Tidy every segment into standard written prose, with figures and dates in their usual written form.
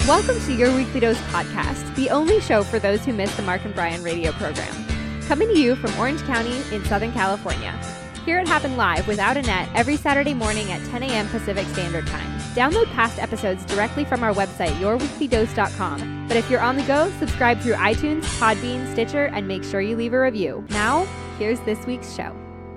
Welcome to Your Weekly Dose podcast, the only show for those who miss the Mark and Brian radio program. Coming to you from Orange County in Southern California. Hear it happen live without a net every Saturday morning at 10 a.m. Pacific Standard Time. Download past episodes directly from our website, yourweeklydose.com. But if you're on the go, subscribe through iTunes, Podbean, Stitcher, and make sure you leave a review. Now, here's this week's show.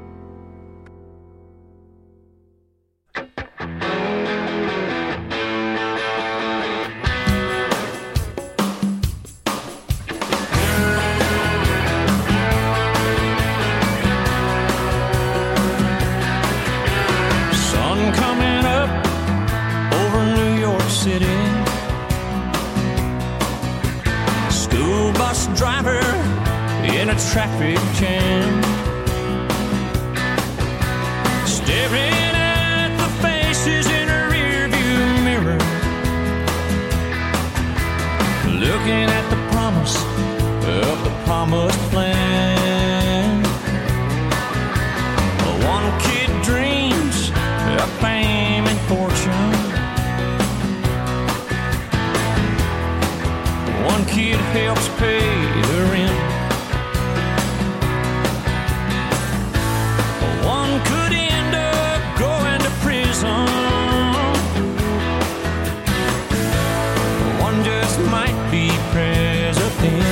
Driver in a traffic jam, staring at the faces in a rearview mirror, looking at the promise of the promised land. One kid dreams of fame and fortune, one kid helps pay the rent. One could end up going to prison. One just might be president.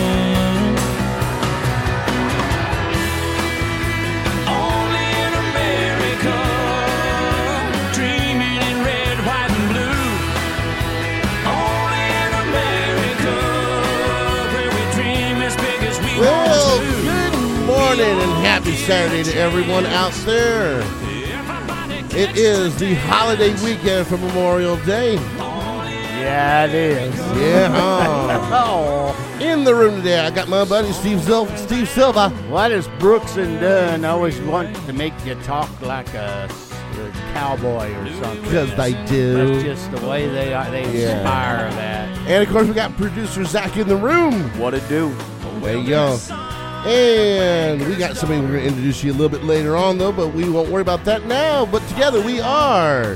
Only in America, dreaming in red, white, and blue. Only in America, where we dream as big as we Well, want to. good morning and happy Saturday to everyone out there. It is the holiday weekend for Memorial Day. Yeah, it is. Yeah. Oh, In the room today, I got my buddy Steve Silva. why does Brooks and Dunn always want to make you talk like a cowboy or something? Because they do. That's just the way they are. They Yeah. inspire that. And of course, we got producer Zach in the room. What it do? There you go. And we got somebody we're going to introduce you a little bit later on, though, but we won't worry about that now. But together we are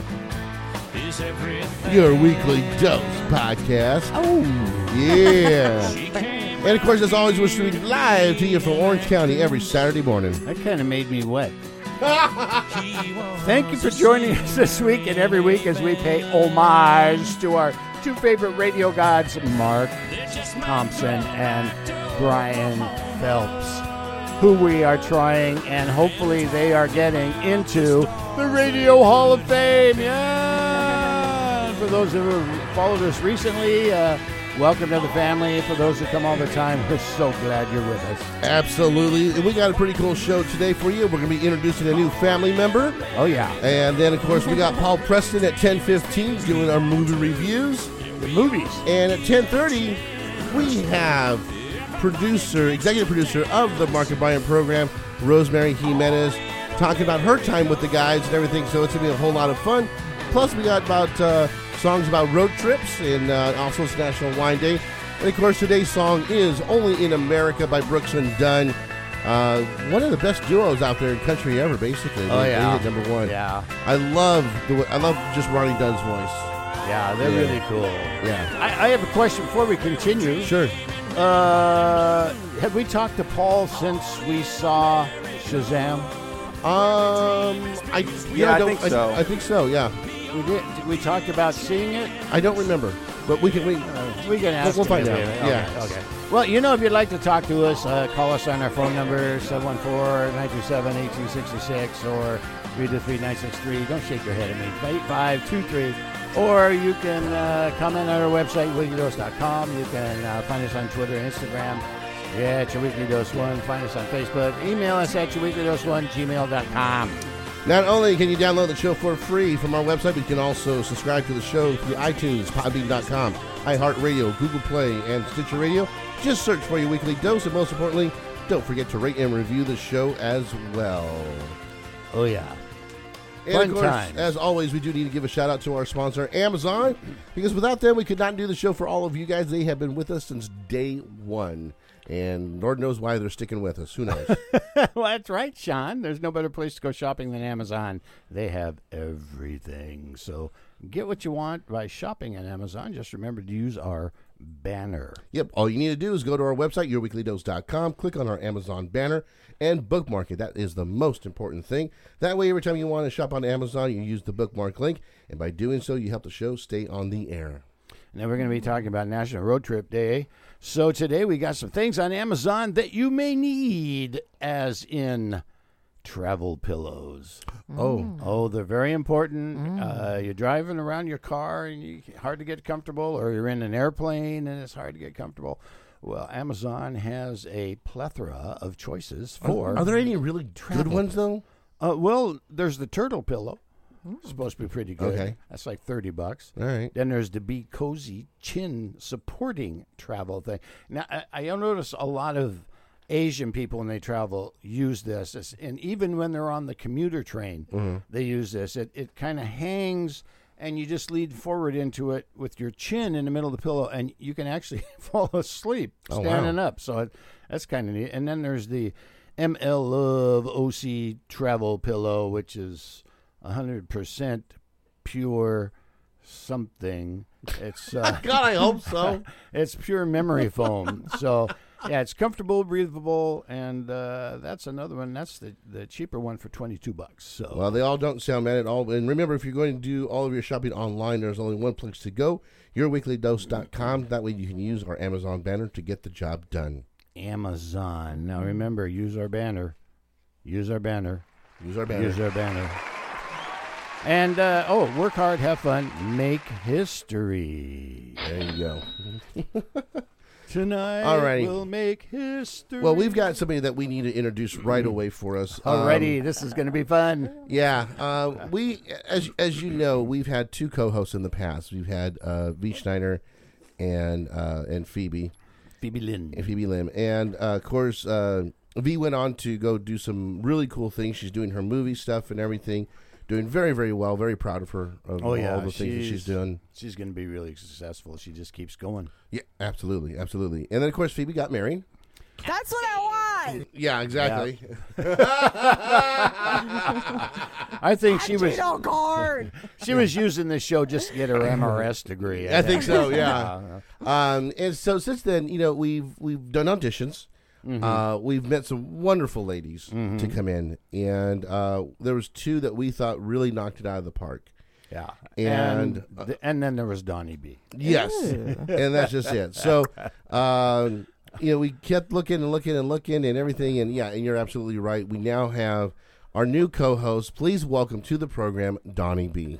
Your Weekly Dose Podcast. Oh, Yeah. And of course, as always, we're streaming live to you from Orange County every Saturday morning. that kind of made me wet. Thank you for joining us this week and every week as we pay homage to our two favorite radio gods, Mark Thompson and Brian Phelps, who we are trying and hopefully they are getting into the Radio Hall of Fame. Yeah! For those who have followed us recently, welcome to the family. For those who come all the time, we're so glad you're with us. Absolutely. And we got a pretty cool show today for you. We're going to be introducing a new family member. Oh, yeah. And then, of course, we got Paul Preston at 10:15 doing our movie reviews. The movies. And at 10:30, we have executive producer of the Mark and Brian program, Rosemary Jimenez, talking about her time with the guys and everything. So it's going to be a whole lot of fun. Plus, we got about songs about road trips, and also it's National Wine Day. And, of course, today's song is Only in America by Brooks and Dunn. One of the best duos out there in country ever, basically. Oh, yeah. They hit number one. Yeah. I love just Ronnie Dunn's voice. Yeah, they're really cool. Yeah. I have a question before we continue. Sure. Have we talked to Paul since we saw Shazam? I think so. I think so. Yeah. We did. We talked about seeing it. I don't remember, but we can ask. We'll find him out. anyway. Yeah. Okay. Well, if you'd like to talk to us, call us on our phone number 714-927-1866 or 323-9663. Don't shake your head at me. 8523. Or you can comment on our website, weeklydose.com. You can find us on Twitter and Instagram. Yeah, at Your Weekly Dose 1. Find us on Facebook. Email us at yourweeklydose1@gmail.com. Not only can you download the show for free from our website, but you can also subscribe to the show through iTunes, Podbean.com, iHeartRadio, Google Play, and Stitcher Radio. Just search for Your Weekly Dose, and most importantly, don't forget to rate and review the show as well. Oh, yeah. And Fun of course, times. as always, we do need to give a shout out to our sponsor, Amazon, because without them, we could not do the show for all of you guys. They have been with us since day one. And Lord knows why they're sticking with us. Who knows? Well, that's right, Sean. There's no better place to go shopping than Amazon. They have everything. So Get what you want by shopping on Amazon. Just remember to use our banner. Yep. All you need to do is go to our website, yourweeklydose.com, click on our Amazon banner, and bookmark it. That is the most important thing. That way, every time you want to shop on Amazon, you use the bookmark link, and by doing so, you help the show stay on the air. And then we're going to be talking about National Road Trip Day. So today we got some things on Amazon that you may need, as in travel pillows. Oh, they're very important. You're driving around your car and hard to get comfortable, or you're in an airplane and it's hard to get comfortable. Well, Amazon has a plethora of choices for. Are there any really good ones, though? Well, there's the turtle pillow. It's supposed to be pretty good. Okay. That's like $30. All right. Then there's the Be Cozy chin supporting travel thing. Now, I notice a lot of Asian people when they travel use this, and even when they're on the commuter train, they use this. It kind of hangs, and you just lean forward into it with your chin in the middle of the pillow, and you can actually fall asleep standing up. So that's kind of neat. And then there's the ML Love OC travel pillow, which is 100% pure something. It's God, I hope so. it's pure memory foam. So yeah, it's comfortable, breathable, and that's another one. That's the cheaper one for $22. So Well, they all don't sound bad at all. And remember, if you're going to do all of your shopping online, there's only one place to go, yourweeklydose.com. That way you can use our Amazon banner to get the job done. Amazon. Now remember, use our banner. Use our banner. Use our banner. Use our banner. And, work hard, have fun, make history. There you go. Tonight Alrighty. we'll make history. Well, we've got somebody that we need to introduce right away for us. Alrighty, this is going to be fun. Yeah. We, as you know, we've had two co-hosts in the past. We've had V. Schneider and Phoebe. Phoebe Lim. And, of course, V went on to go do some really cool things. She's doing her movie stuff and everything. Doing very, very well. Very proud of her, of all the things that she's doing. She's going to be really successful. She just keeps going. Yeah, absolutely. Absolutely. And then, of course, Phoebe got married. That's what I want. Yeah, exactly. I think she was She was using this show just to get her MRS degree. I think so, yeah. And so since then, we've done auditions. We've met some wonderful ladies to come in, and there was two that we thought really knocked it out of the park. Yeah, and then there was Donnie B. Yes, and that's just it. So, we kept looking and everything, and and you're absolutely right. We now have our new co-host. Please welcome to the program, Donnie B.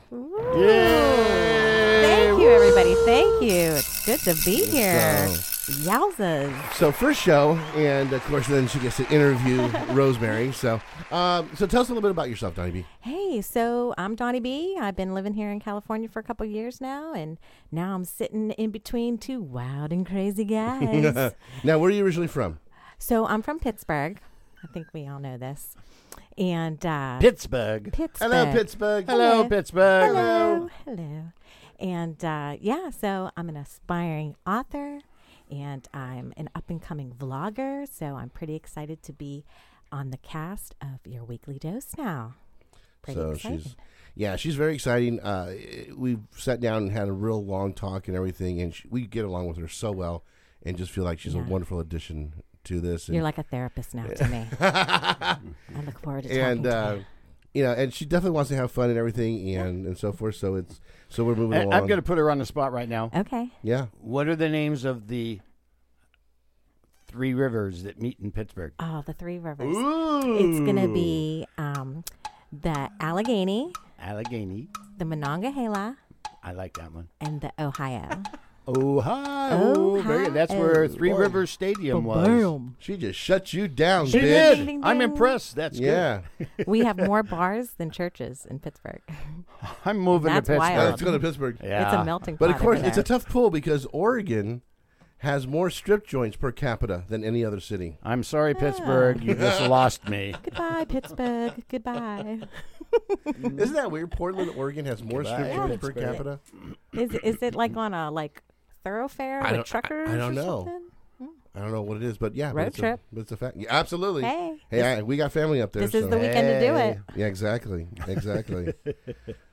Thank you, everybody. Thank you. It's good to be here. Yowzas. So first show, and of course then she gets to interview Rosemary. So tell us a little bit about yourself, Donnie B. Hey, so I'm Donnie B. I've been living here in California for a couple years now, and now I'm sitting in between two wild and crazy guys. Now, where are you originally from? So I'm from Pittsburgh. I think we all know this. And Pittsburgh. Hello, Pittsburgh. Hello, Pittsburgh. Hello. And so I'm an aspiring author. And I'm an up-and-coming vlogger, so I'm pretty excited to be on the cast of Your Weekly Dose now. Pretty excited. She's very exciting. We've sat down and had a real long talk and everything, and we get along with her so well and just feel like she's a wonderful addition to this. You're like a therapist now to me. I look forward to talking to you. And she definitely wants to have fun and everything and so forth, so we're moving along. I'm going to put her on the spot right now. Okay. Yeah. What are the names of the three rivers that meet in Pittsburgh? Oh, the three rivers. Ooh. It's going to be the Allegheny, the Monongahela, I like that one. and the Ohio. Ohio. Very good. That's where Three Rivers Stadium was. Boom. She just shut you down, She bitch. did. Ding, ding, I'm ding. impressed. That's Yeah. We have more bars than churches in Pittsburgh. good. I'm moving That's to Pittsburgh. wild. Let's go to Pittsburgh. Yeah. It's a melting pot. But of course, over it's a there. tough pull because Oregon has more strip joints per capita than any other city. I'm sorry, Pittsburgh. You just lost me. Goodbye, Pittsburgh. Goodbye. Isn't that weird? Portland, Oregon has more strip Goodbye, joints per Pittsburgh. capita. Is it like on a thoroughfare with truckers? I don't or know. something? I don't know what it is, but yeah. Road but trip. It's a fact. Yeah, absolutely. Hey, Hey, we got family up there. this is so. the weekend to do it. Yeah, exactly.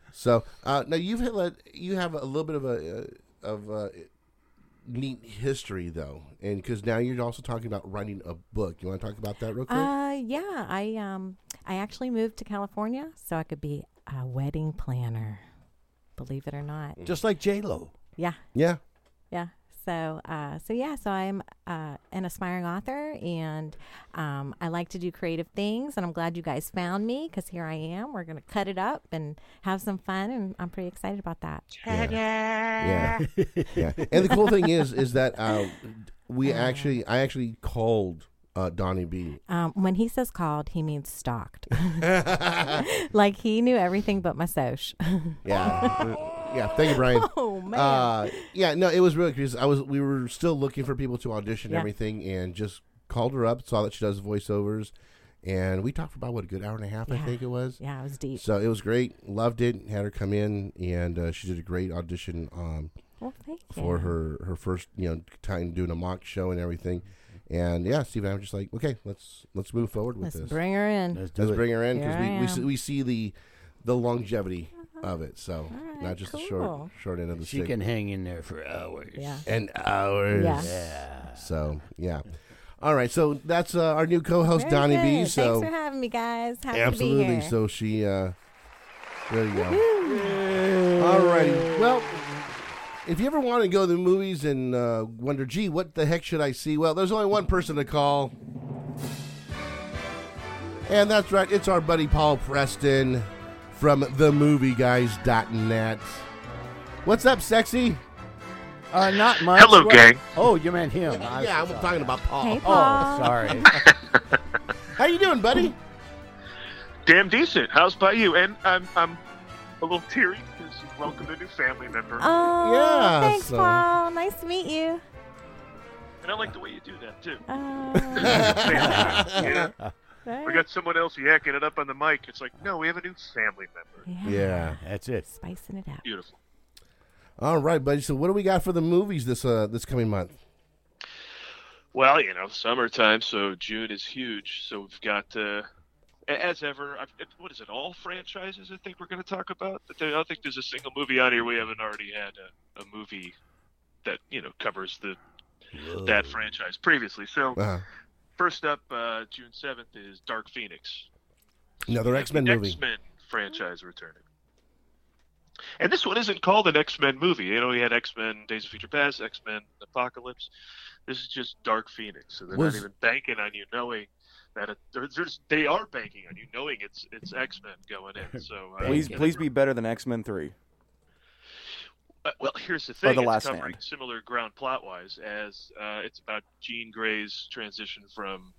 So now you have a little bit of a neat history though, and because now you're also talking about writing a book. You want to talk about that real quick? Yeah. I actually moved to California so I could be a wedding planner. Believe it or not. Just like J-Lo. Yeah. Yeah. Yeah. So I'm an aspiring author, and I like to do creative things, and I'm glad you guys found me because here I am. We're going to cut it up and have some fun, and I'm pretty excited about that. Yeah. Yeah. And the cool thing is that I actually called Donnie B. When he says called, he means stalked. Like he knew everything but my soch. Yeah. Yeah, thank you, Brian. Oh man. Yeah, no, it was really because we were still looking for people to audition and everything, and just called her up, saw that she does voiceovers, and we talked for about a good hour and a half, I think it was. Yeah, it was deep. So it was great. Loved it. Had her come in, and she did a great audition Well, thank you. for her first time doing a mock show and everything. And yeah, Steve and I were just like, okay, let's move forward with Let's this. bring her in. Let's bring her in Here I because am. we see the longevity of it. So right, not just the cool. short end of the She stick. can hang in there for hours. Yeah. And hours. Yeah. Yeah. So yeah. All right. So that's our new co-host Very Donnie B. good. So Thanks for having me, guys. Happy absolutely. to be here. So she. There you go. All righty. Well, if you ever want to go to the movies and wonder, gee, what the heck should I see? Well, there's only one person to call. And that's right. It's our buddy Paul Preston from themovieguys.net. What's up, sexy? Not much. Hello, gang. Oh, you meant him. Yeah, I'm talking about Paul. Hey, Oh, Paul. sorry. How you doing, buddy? Damn decent. How's about you? And I'm a little teary because you welcomed a new family member. Oh, Yeah, thanks, so- Paul. Nice to meet you. And I like the way you do that, too. Oh, Yeah. We got someone else yakking it up on the mic. It's like, no, we have a new family member. Yeah. That's it. Spicing it up. Beautiful. All right, buddy. So what do we got for the movies this coming month? Well, summertime, so June is huge. So we've got, as ever, what is it, all franchises I think we're going to talk about? I don't think there's a single movie on here we haven't already had a movie that, covers that franchise previously. So first up, June 7th is Dark Phoenix. Another X-Men movie. X-Men franchise returning. And this one isn't called an X-Men movie. We had X-Men Days of Future Past, X-Men Apocalypse. This is just Dark Phoenix. So they're not even banking on you knowing that they are banking on you knowing it's X-Men going in. So Please be better than X-Men 3. Well, here's the thing. The Last it's covering Stand. similar ground plot-wise as it's about Jean Grey's transition from,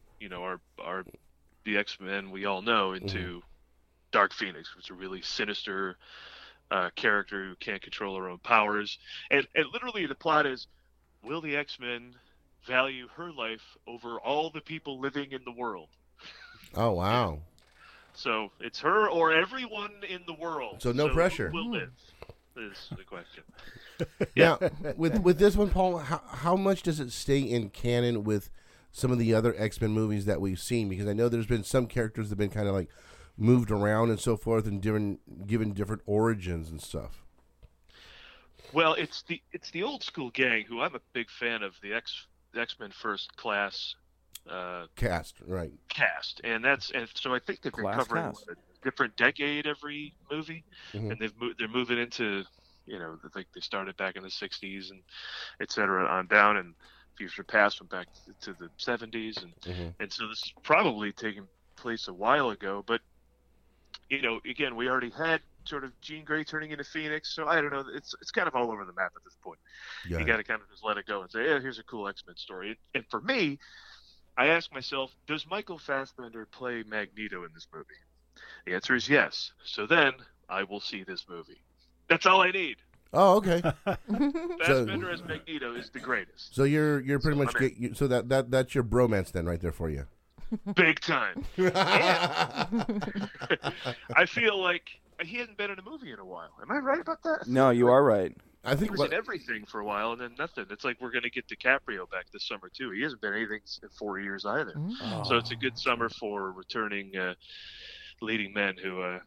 the X-Men we all know into Dark Phoenix, which is a really sinister character who can't control her own powers. And literally the plot is, will the X-Men value her life over all the people living in the world? Oh, wow. So it's her or everyone in the world. So no pressure. Who will live is the question. Now, with this one, Paul, how much does it stay in canon with some of the other X-Men movies that we've seen? Because I know there's been some characters that have been kind of like moved around and so forth and given different origins and stuff. Well, it's the old school gang who I'm a big fan of, the X-Men First Class Cast, right? cast, and so I think they've been Class covering cast. a different decade every movie, Mhm. and they're moving into I think they started back in the 60s and et cetera on down, and Future Past went back to the 70s, and so this is probably taking place a while ago, but again, we already had sort of Jean Grey turning into Phoenix, so I don't know, it's kind of all over the map at this point. Yeah. You got to kind of just let it go and say, yeah, here's a cool X-Men story. And for me, I ask myself, does Michael Fassbender play Magneto in this movie? The answer is yes. So then I will see this movie. That's all I need. Oh, okay. Fassbender as Magneto is the greatest. So you're pretty much I'm in. so that's your bromance then right there for you. Big time. I feel like he hasn't been in a movie in a while. Am I right about that? No, you are right. I He think was in everything for a while and then nothing. It's like we're going to get DiCaprio back this summer too. He hasn't been anything in 4 years either. So it's a good summer for returning leading men who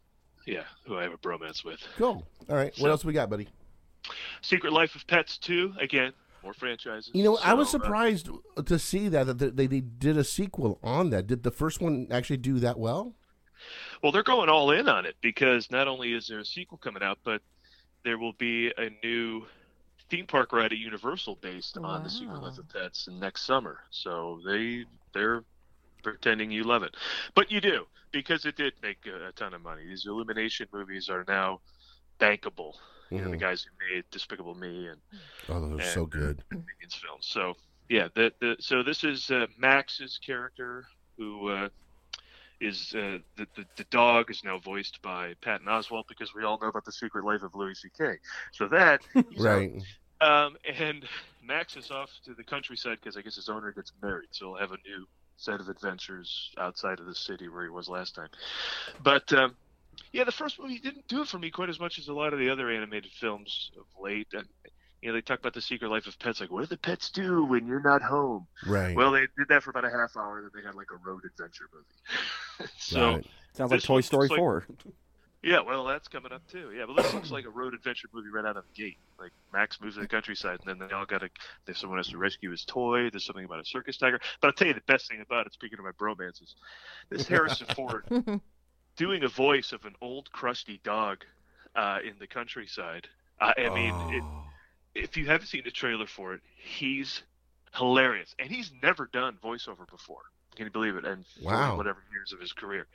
who I have a bromance with. Cool. All right. What else we got, buddy? Secret Life of Pets 2, again, more franchises. You know, I was So, surprised to see that they did a sequel on that. Did the first one actually do that well? Well, they're going all in on it because not only is there a sequel coming out, but there will be a new theme park ride at Universal based on the Secret Life of Pets next summer. So they're pretending you love it, but you do, because it did make a ton of money. These Illumination movies are now bankable. You know, the guys who made Despicable Me and those are so good. Minions films. So yeah, so this is Max's character, who is the dog is now voiced by Patton Oswalt, because we all know about the Secret Life of Louis C.K. So that Right. And Max is off to the countryside because I guess his owner gets married, so he'll have a new set of adventures outside of the city where he was last time. But the first movie didn't do it for me quite as much as a lot of the other animated films of late. And they talk about the Secret Life of Pets, like, what do the pets do when you're not home? Right. Well, they did that for about a half hour, then they had like a road adventure movie. So Right. Sounds like this Toy one Story looks like- 4. yeah, well, that's coming up too. Yeah, but this looks like a road adventure movie right out of the gate. Like, Max moves to the countryside, and then they all there's someone has to rescue his toy. There's something about a circus tiger. But I'll tell you the best thing about it, speaking of my bromances, this Harrison Ford doing a voice of an old crusty dog in the countryside. I mean, if you haven't seen the trailer for it, he's hilarious, and he's never done voiceover before. Can you believe it? And Wow. whatever years of his career.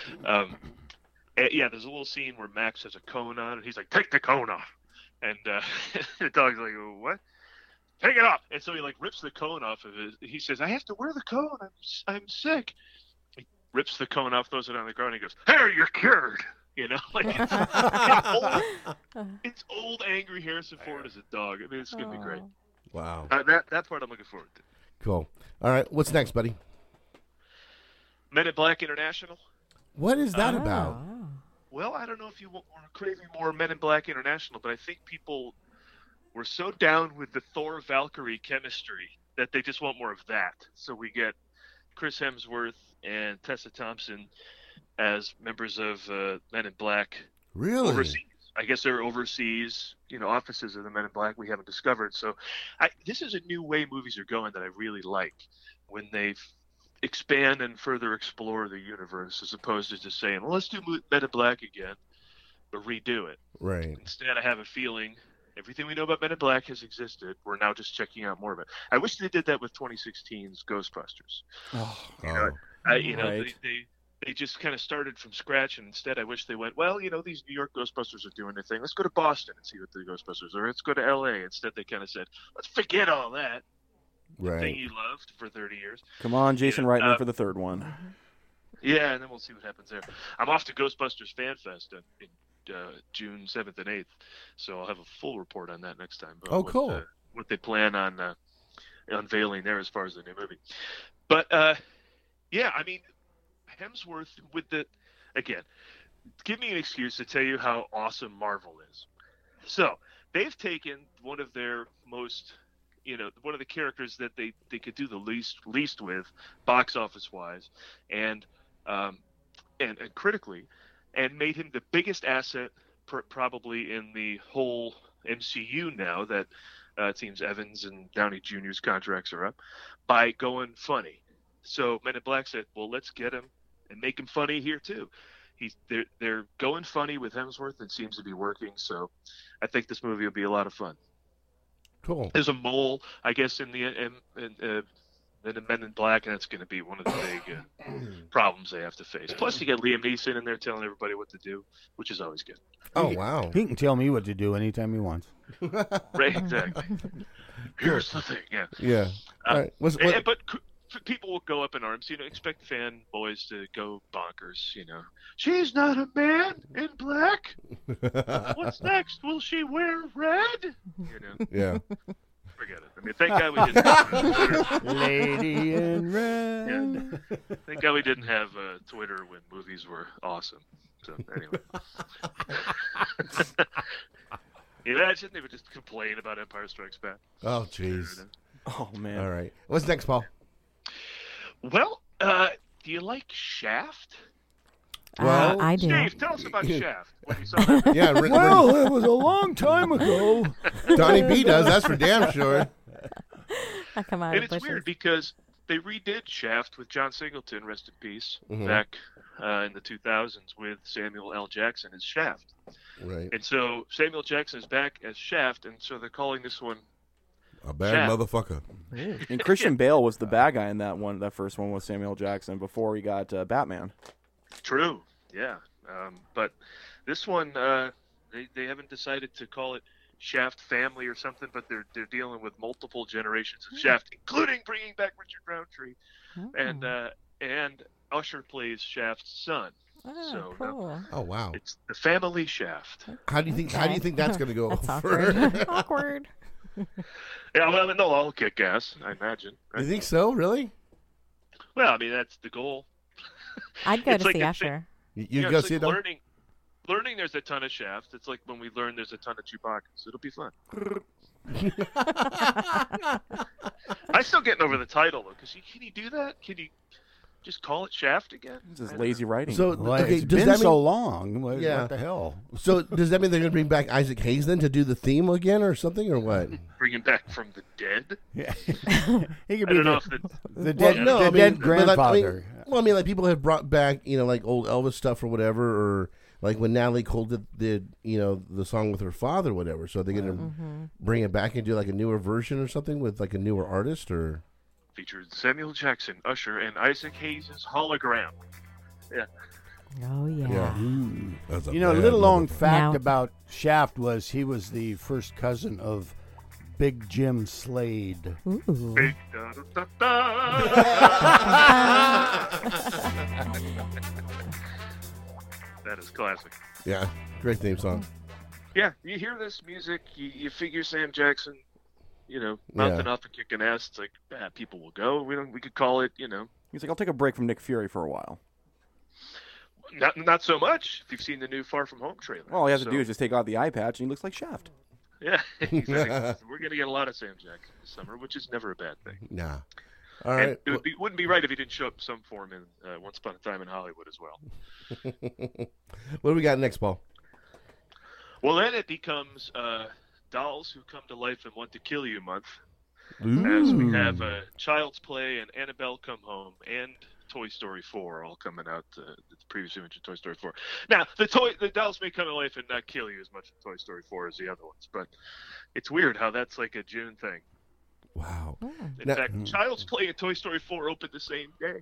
Yeah, there's a little scene where Max has a cone on, and he's like, "Take the cone off," and the dog's like, "What? Take it off!" And so he like rips the cone off of it. He says, "I have to wear the cone. I'm sick." He rips the cone off, throws it on the ground, and he goes, "There, you're cured." You know, like it's old angry Harrison Ford as a dog. I mean, it's gonna be great. Wow. That part I'm looking forward to. Cool. All right. What's next, buddy? Men in Black International. What is that about? Well, I don't know if you were craving more Men in Black International, but I think people were so down with the Thor Valkyrie chemistry that they just want more of that. So we get Chris Hemsworth and Tessa Thompson as members of Men in Black Really? overseas. I guess they're overseas, offices of the Men in Black we haven't discovered. So this is a new way movies are going that I really like, when they expand and further explore the universe, as opposed to just saying, well, let's do Men in Black again, but redo it. Right. Instead, I have a feeling everything we know about Men in Black has existed. We're now just checking out more of it. I wish they did that with 2016's Ghostbusters. Right. They just kind of started from scratch, and instead I wish they went, well, these New York Ghostbusters are doing their thing. Let's go to Boston and see what the Ghostbusters are. Let's go to L.A. Instead, they kind of said, let's forget all that thing Right. you loved for 30 years. Come on, Jason Reitman for the third one. Yeah, and then we'll see what happens there. I'm off to Ghostbusters Fan Fest in June 7th and 8th, so I'll have a full report on that next time. Oh, cool. What they plan on unveiling there as far as the new movie. But, yeah, I mean, Hemsworth again, give me an excuse to tell you how awesome Marvel is. So, they've taken one of their most, one of the characters that they could do the least with, box office wise, and critically, and made him the biggest asset probably in the whole MCU now that it seems Evans and Downey Jr.'s contracts are up, by going funny. So Men in Black said, well, let's get him and make him funny here too. They're going funny with Hemsworth. It seems to be working. So I think this movie will be a lot of fun. Cool. There's a mole, I guess, in the Men in Black, and that's going to be one of the big problems they have to face. Plus, you get Liam Neeson in there telling everybody what to do, which is always good. Oh, wow. He can tell me what to do anytime he wants. Right, exactly. Here's the thing, yeah. Yeah. All right. But people will go up in arms. Expect fanboys to go bonkers. She's not a man in black. What's next? Will she wear red? Yeah. Forget it. I mean, thank God we didn't have Twitter. Lady in red. Yeah. Thank God we didn't have Twitter when movies were awesome. So anyway. Imagine they would just complain about Empire Strikes Back. Oh, jeez. Oh, man. All right. What's next, Paul? Well, do you like Shaft? Well, I do. Steve, tell us about Shaft. When you saw that. Yeah, It was a long time ago. Donnie B does. That's for damn sure. I come out And of it's bushes. weird because they redid Shaft with John Singleton, rest in peace, Mhm. back in the 2000s with Samuel L. Jackson as Shaft. Right. And so Samuel Jackson is back as Shaft, and so they're calling this one A bad Shaft. motherfucker. And Christian Bale was the bad guy in that first one with Samuel Jackson before he got Batman. True. Yeah. But this one, they haven't decided to call it Shaft Family or something, but they're dealing with multiple generations of Shaft, including bringing back Richard Roundtree, and Usher plays Shaft's son. Oh, So, cool. Oh wow. It's the family Shaft. How do you think? How do you think that's going to go That's over? awkward. Awkward. Yeah, well, they'll all kick ass, I imagine. You think so? Really? Well, I mean, that's the goal. I'd go It's to like see a Usher. You know, go it's see like it? Though? learning there's a ton of Shafts. It's like when we learn there's a ton of Chewbacca's. It'll be fun. I'm still getting over the title, though, because can you do that? Can you just call it Shaft again? It's just lazy writing. So Well, okay, it's does been that mean? so long. What, Yeah. what the hell? So does that mean they're going to bring back Isaac Hayes then to do the theme again or something or what? Bring him back from the dead? Yeah. He could I be don't know if the the, dead, Well, no, the I mean, dead but like, grandfather. I mean, like people have brought back, like old Elvis stuff or whatever, or like when Natalie Cole did the song with her father, or whatever. So they're gonna bring it back and do like a newer version or something with like a newer artist, or featured Samuel Jackson, Usher, and Isaac Hayes' hologram. Yeah. Oh, yeah. That's a You know, a bad little known motherfucker. fact Now- about Shaft was he was the first cousin of Big Jim Slade. Ooh. Big da-da-da. That is classic. Yeah, great theme song. Yeah, you hear this music, you figure Sam Jackson, mouthing Yeah. off and kicking ass. It's like, people will go. We could call it, He's like, I'll take a break from Nick Fury for a while. not so much if you've seen the new Far From Home trailer. All he has to So, do is just take out the eye patch, and he looks like Shaft. yeah, exactly. We're gonna get a lot of Sam Jackson this summer, which is never a bad thing. Nah. All And right. it wouldn't be right if he didn't show up in some form in Once Upon a Time in Hollywood as well. What do we got next, Paul? Well, then it becomes Dolls Who Come to Life and Want to Kill You month, as we have Child's Play and Annabelle Come Home and Toy Story 4 all coming out. The previously mentioned Toy Story 4. Now, the dolls may come to life and not kill you as much in Toy Story 4 as the other ones, but it's weird how that's like a June thing. Wow. In Now- fact, Child's Play and Toy Story 4 opened the same day.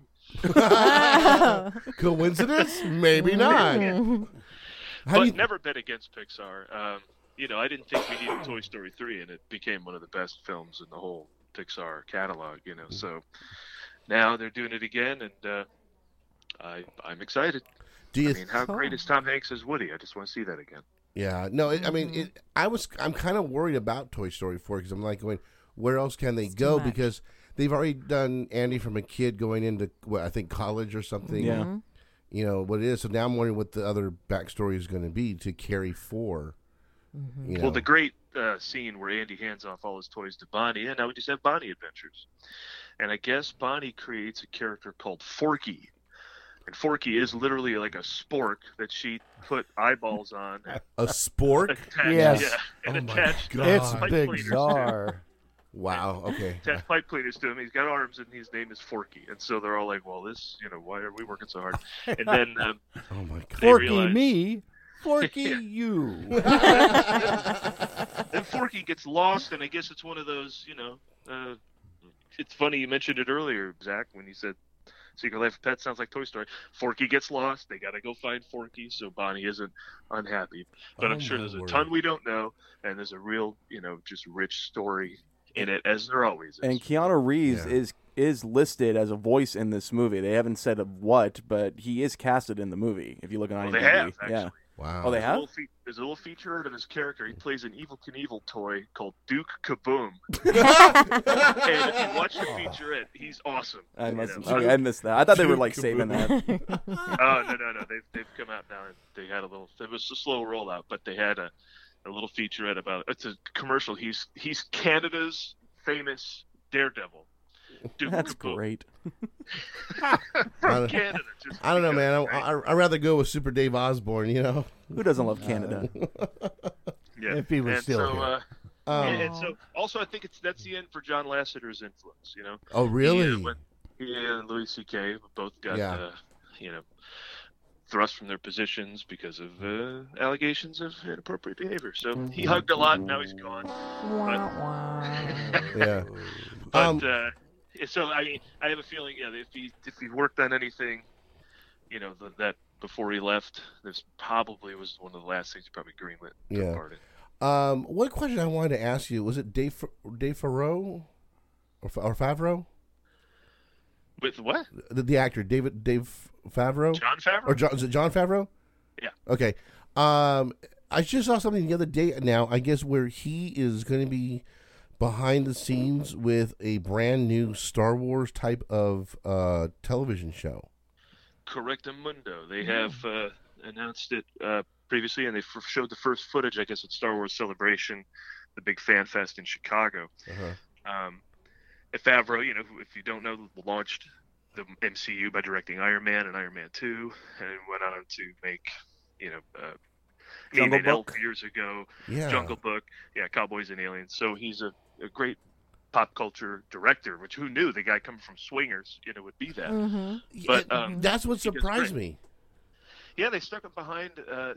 Coincidence? Maybe not. How do But you? never bet against Pixar. I didn't think we needed Toy Story 3, and it became one of the best films in the whole Pixar catalog, So now they're doing it again, and I'm excited. Do you? How great is Tom Hanks as Woody? I just want to see that again. Yeah. No. I'm kind of worried about Toy Story 4 because I'm like going, where else can they go? much. Because they've already done Andy from a kid going into I think college or something. Yeah. What it is. So now I'm wondering what the other backstory is going to be to carry 4. Well, the great scene where Andy hands off all his toys to Bonnie, and now we just have Bonnie Adventures. And I guess Bonnie creates a character called Forky. And Forky is literally like a spork that she put eyeballs on. And a spork. attached, Yes. Yeah, and Oh my attached God. It's pipe cleaners to him. bizarre. Wow. Okay. Attached pipe cleaners to him. He's got arms, and his name is Forky. And so they're all like, well, this, why are we working so hard? And then Oh my God. they Forky realize- me, Forky Yeah. you. Then Forky gets lost, and I guess it's one of those, it's funny you mentioned it earlier, Zach, when you said Secret Life of Pets sounds like Toy Story. Forky gets lost. They got to go find Forky, so Bonnie isn't unhappy. But Oh, I'm sure my there's a word. ton we don't know, and there's a real, just rich story in it, as there always is. And Keanu Reeves Yeah. is listed as a voice in this movie. They haven't said of what, but he is casted in the movie. If you look on Well, IMDb, they have, actually. yeah. Wow. Oh, they have? There's a little featurette of his character. He plays an Evel Knievel toy called Duke Kaboom. And if you watch the featurette, he's awesome. I missed that. I thought they were like saving that. Oh no! They've come out now. And they had a little. It was a slow rollout, but they had a little featurette about. It's a commercial. He's Canada's famous Daredevil, Duke That's Kaboom. great. From Canada. Just I don't know, man. because, I'd rather go with Super Dave Osborne, you know? Who doesn't love Canada? Yeah. If he was and still so, here. and so, also, I think that's the end for John Lasseter's influence. You know. Oh, really? He and Louis C.K. both got, Yeah. thrust from their positions because of allegations of inappropriate behavior. So he hugged a lot, and now he's gone. Yeah. But so I have a feeling, if he worked on anything, that before he left, this probably was one of the last things he probably greenlit. Yeah. Part in. One question I wanted to ask you, was it Dave Favreau or Favreau? With what? The actor Dave Favreau? John Favreau? Or is it John Favreau? Yeah. Okay. I just saw something the other day now, I guess, where he is going to be behind the scenes with a brand new Star Wars type of television show. Correctamundo. They have announced it previously, and they showed the first footage, I guess, at Star Wars Celebration, the big fan fest in Chicago. Uh-huh. Favreau, if you don't know, launched the MCU by directing Iron Man and Iron Man 2, and went on to make, Jungle Elf Book years ago, Yeah. Jungle Book, Cowboys and Aliens. So he's a great pop culture director, which who knew the guy coming from Swingers, would be that. Mm-hmm. But, that's what he does surprised great. me. Yeah, they stuck him behind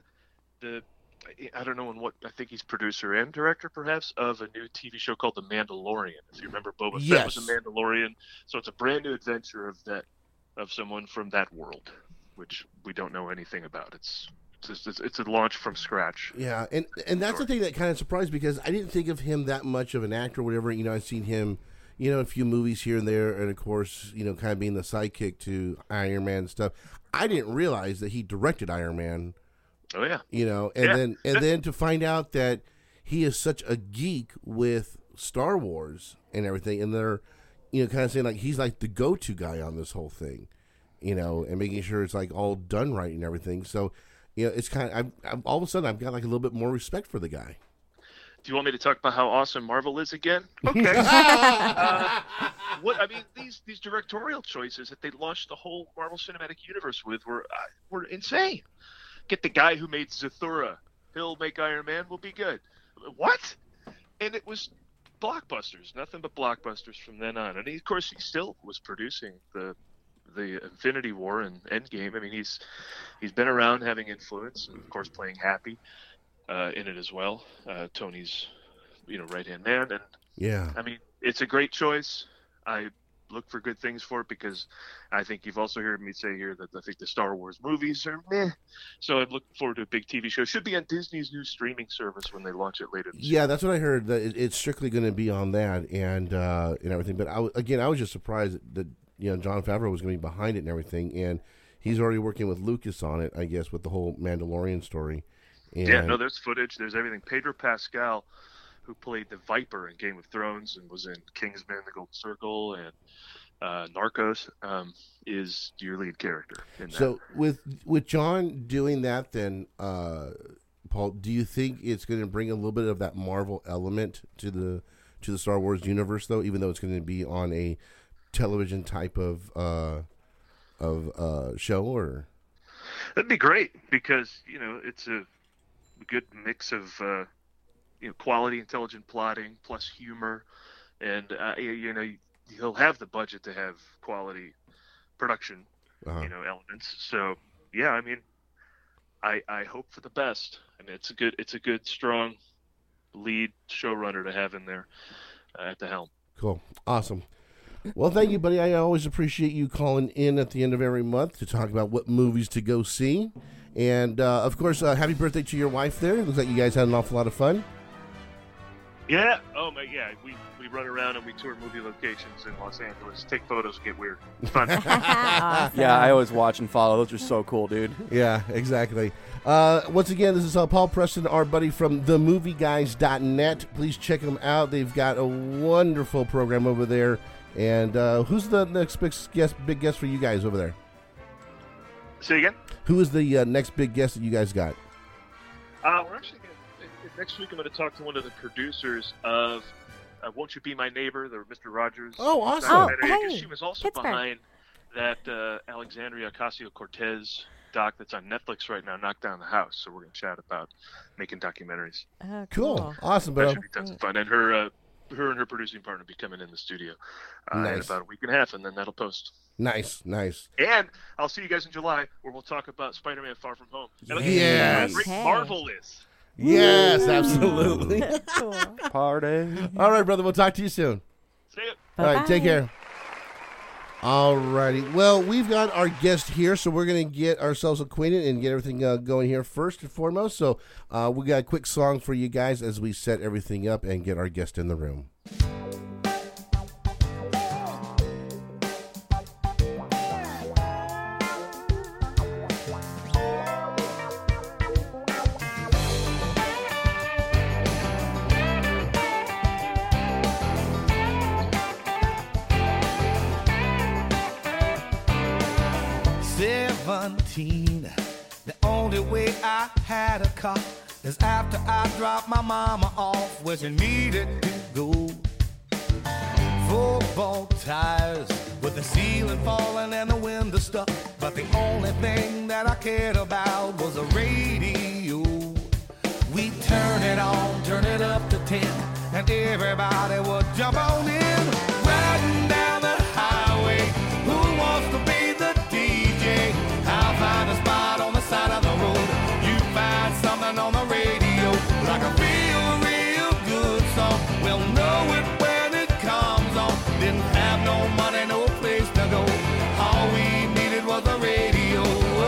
I don't know I think he's producer and director, perhaps, of a new TV show called The Mandalorian. If you remember, Boba Fett was a Mandalorian. So it's a brand new adventure of someone from that world, which we don't know anything about. It's a launch from scratch. Yeah, and that's the thing that kind of surprised me, because I didn't think of him that much of an actor or whatever. I've seen him, a few movies here and there, and of course, kind of being the sidekick to Iron Man and stuff. I didn't realize that he directed Iron Man. Oh yeah. Then to find out that he is such a geek with Star Wars and everything, and they're, kind of saying like he's like the go-to guy on this whole thing, and making sure it's like all done right and everything. So, it's kind of I'm all of a sudden I've got like a little bit more respect for the guy. Do you want me to talk about how awesome Marvel is again? Okay. These directorial choices that they launched the whole Marvel Cinematic Universe with were insane. Get the guy who made Zathura. He'll make Iron Man. We'll be good. What? And it was blockbusters. Nothing but blockbusters from then on. And of course, he still was producing the Infinity War and Endgame. I mean, he's been around, having influence, and of course, playing Happy in it as well. Tony's, right-hand man. And Yeah. I mean, it's a great choice. I look for good things for it, because I think you've also heard me say here that I think the Star Wars movies are meh. So I'm looking forward to a big TV show. It should be on Disney's new streaming service when they launch it later this year. Yeah, that's what I heard. That it's strictly going to be on that and everything. But I was just surprised that Jon Favreau was going to be behind it and everything, and he's already working with Lucas on it, I guess, with the whole Mandalorian story. And Yeah, no, there's footage. There's everything. Pedro Pascal, who played the Viper in Game of Thrones and was in Kingsman, The Golden Circle, and Narcos, is your lead character in that. So with John doing that, then Paul, do you think it's going to bring a little bit of that Marvel element to the Star Wars universe, though, even though it's going to be on a television type of show? Or that'd be great, because it's a good mix of quality, intelligent plotting plus humor, and he'll have the budget to have quality production, elements. So yeah, I mean, I hope for the best. I mean, it's a good strong lead showrunner to have in there at the helm. Cool, awesome. Well, thank you, buddy. I always appreciate you calling in at the end of every month to talk about what movies to go see. And, of course, happy birthday to your wife there. It looks like you guys had an awful lot of fun. Yeah. Oh, my, yeah. We run around and we tour movie locations in Los Angeles. Take photos, get weird. It's fun. Awesome. Yeah, I always watch and follow. Those are so cool, dude. Yeah, exactly. Once again, this is Paul Preston, our buddy from themovieguys.net. Please check them out. They've got a wonderful program over there. And who's the next big guest for you guys over there? Say again? Who is the next big guest that you guys got? We're actually next week I'm going to talk to one of the producers of Won't You Be My Neighbor, the Mr. Rogers. Oh, awesome. documentary, 'cause hey, she was also Pittsburgh. behind that Alexandria Ocasio-Cortez doc that's on Netflix right now, Knock Down the House. So we're going to chat about making documentaries. Oh, Cool. Awesome, That bro. should be tons of fun. And her and her producing partner will be coming in the studio in Nice. about a week and a half, and then that'll post. Nice. And I'll see you guys in July, where we'll talk about Spider-Man: Far From Home. And I'll get Yes. how great Okay. Marvel is. Yes, absolutely. Cool. Party. All right, brother. We'll talk to you soon. See ya. All right, take Bye-bye. care. All righty. Well, we've got our guest here, so we're going to get ourselves acquainted and get everything going here first and foremost. So we got a quick song for you guys as we set everything up and get our guest in the room. The only way I had a car is after I dropped my mama off where she needed to go. Football tires with the ceiling falling and the window stuck, but the only thing that I cared about was the radio. We turn it on, turn it up to 10, and everybody would jump on in. Riding down the highway, who wants to be the DJ? I'll find a spot on the side of the road. You find something on the radio, like a real good song. We'll know it when it comes on. Didn't have no money, no place to go. All we needed was a radio.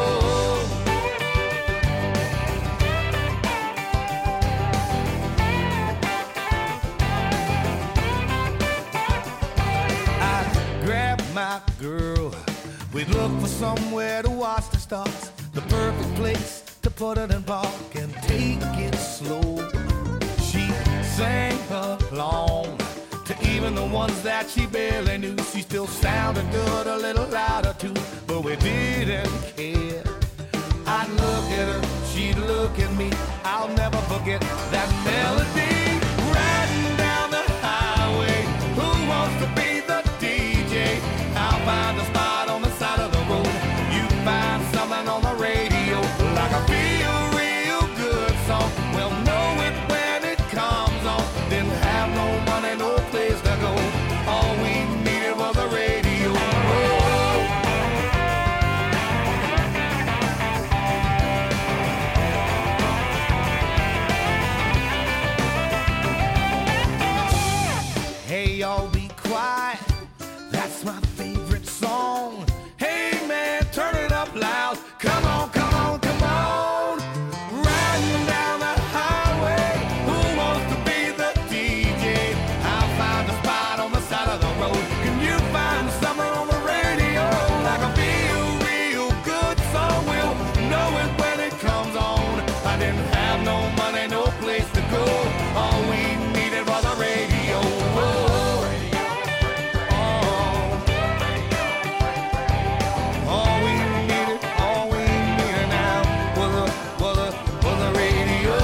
I grabbed my girl. We'd look for somewhere to watch the stars, the perfect place to put it in park and take it slow. She sang along to even the ones that she barely knew. She still sounded good, a little louder too, but we didn't care. I'd look at her, she'd look at me. I'll never forget that melody. Riding down the highway, who wants to be the DJ? I'll find a spot on the side of the road. You find something on the radio, like a real good song. We'll know it when it comes on. Didn't have no money, no place to go. All we needed was a radio. Hey, y'all be quiet. That's my favorite song. Hey, man, turn it up loud. Come on, come on, come on. Riding down the highway. Who wants to be the DJ? I'll find a spot on the side of the road. Can you find something on the radio? Like a real good song. We'll know it when it comes on. I didn't have no money, no place to go. All we needed was a radio. All we needed now was a radio.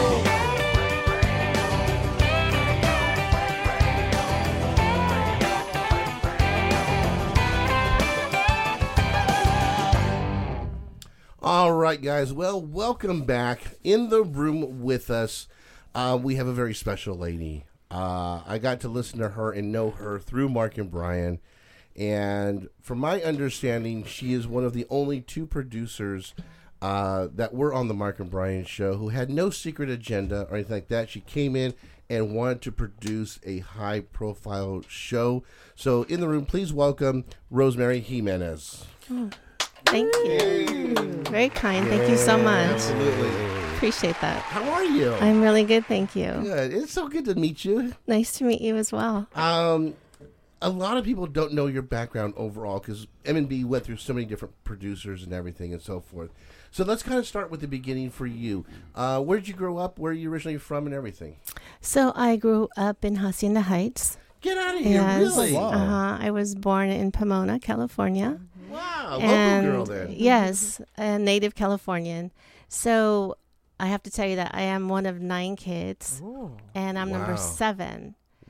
All right, guys. Well, welcome back. In the room with us, we have a very special lady. I got to listen to her and know her through Mark and Brian. And from my understanding, she is one of the only two producers that were on the Mark and Brian show who had no secret agenda or anything like that. She came in and wanted to produce a high-profile show. So in the room, please welcome Rosemary Jimenez. Thank you. Very kind. Thank you so much. Absolutely. Appreciate that. How are you? I'm really good. Thank you. Good. It's so good to meet you. Nice to meet you as well. A lot of people don't know your background overall because M&B went through so many different producers and everything and so forth. So let's kind of start with the beginning for you. Where did you grow up? Where are you originally from and everything? So I grew up in Hacienda Heights. Get out of here, Yes. really? I was born in Pomona, California. Wow, And local girl then. yes, a native Californian. So I have to tell you that I am one of 9 kids, and I'm Wow. number 7.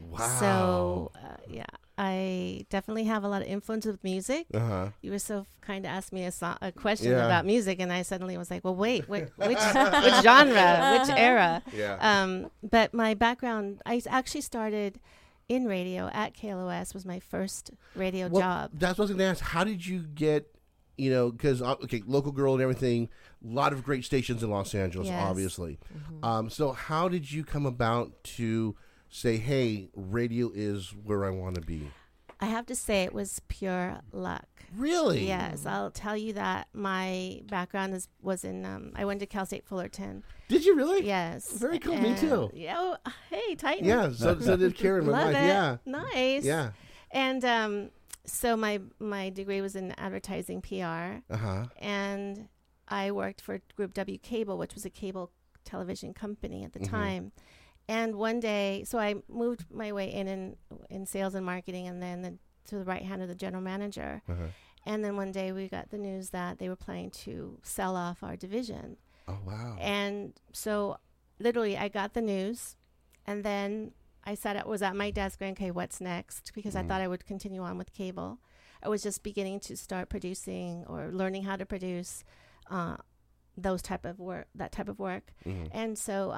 Wow. So, yeah, I definitely have a lot of influence with music. Uh-huh. You were so kind to ask me a question Yeah. about music, and I suddenly was like, well, wait, which genre, which era? Yeah. But my background, I actually started in radio at KLOS, was my first radio job. That's what I was going to ask. How did you get, because, local girl and everything, a lot of great stations in Los Angeles, Yes. obviously. So how did you come about to say, hey, radio is where I want to be? I have to say it was pure luck. Really? Yes, I'll tell you that my background was in, I went to Cal State Fullerton. Did you really? Yes. Very cool. Me too. Yeah. Oh, hey, Titan. Yeah, so did Karen, my Love wife. it. Yeah. Nice. Yeah. And so my degree was in advertising PR, Uh-huh. and I worked for Group W Cable, which was a cable television company at the time. And one day, so I moved my way in sales and marketing, and then to the right hand of the general manager. Uh-huh. And then one day we got the news that they were planning to sell off our division. Oh, wow. And so literally I got the news, and then I was at my desk going, okay, what's next? Because I thought I would continue on with cable. I was just beginning to start producing or learning how to produce that type of work. And so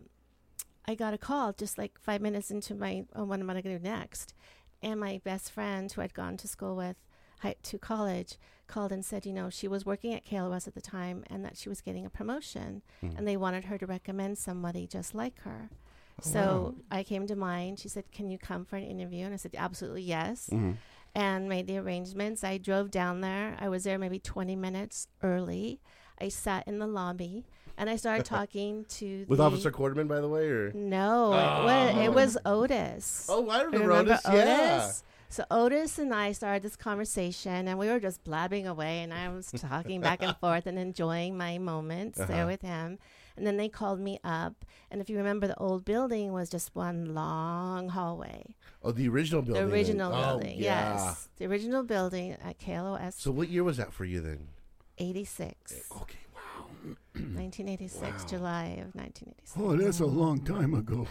I got a call just like 5 minutes into what am I going to do next? And my best friend, who I'd gone to school with, to college, called and said, she was working at KLOS at the time, and that she was getting a promotion, and they wanted her to recommend somebody just like her. So I came to mind. She said, can you come for an interview? And I said, absolutely, yes. And made the arrangements. I drove down there. I was there maybe 20 minutes early. I sat in the lobby, and I started talking to With Officer Quarterman, by the way, or? No, it was Otis. Oh, I remember Remember Otis. Yeah. So Otis and I started this conversation, and we were just blabbing away, and I was talking back and forth and enjoying my moments there with him. And then they called me up, and if you remember, the old building was just one long hallway. Oh, the original building. The original then. building, Oh, yeah. yes. The original building at KLOS. So what year was that for you then? 86. Okay, wow. 1986, July of 1986. Oh, that's a long time ago.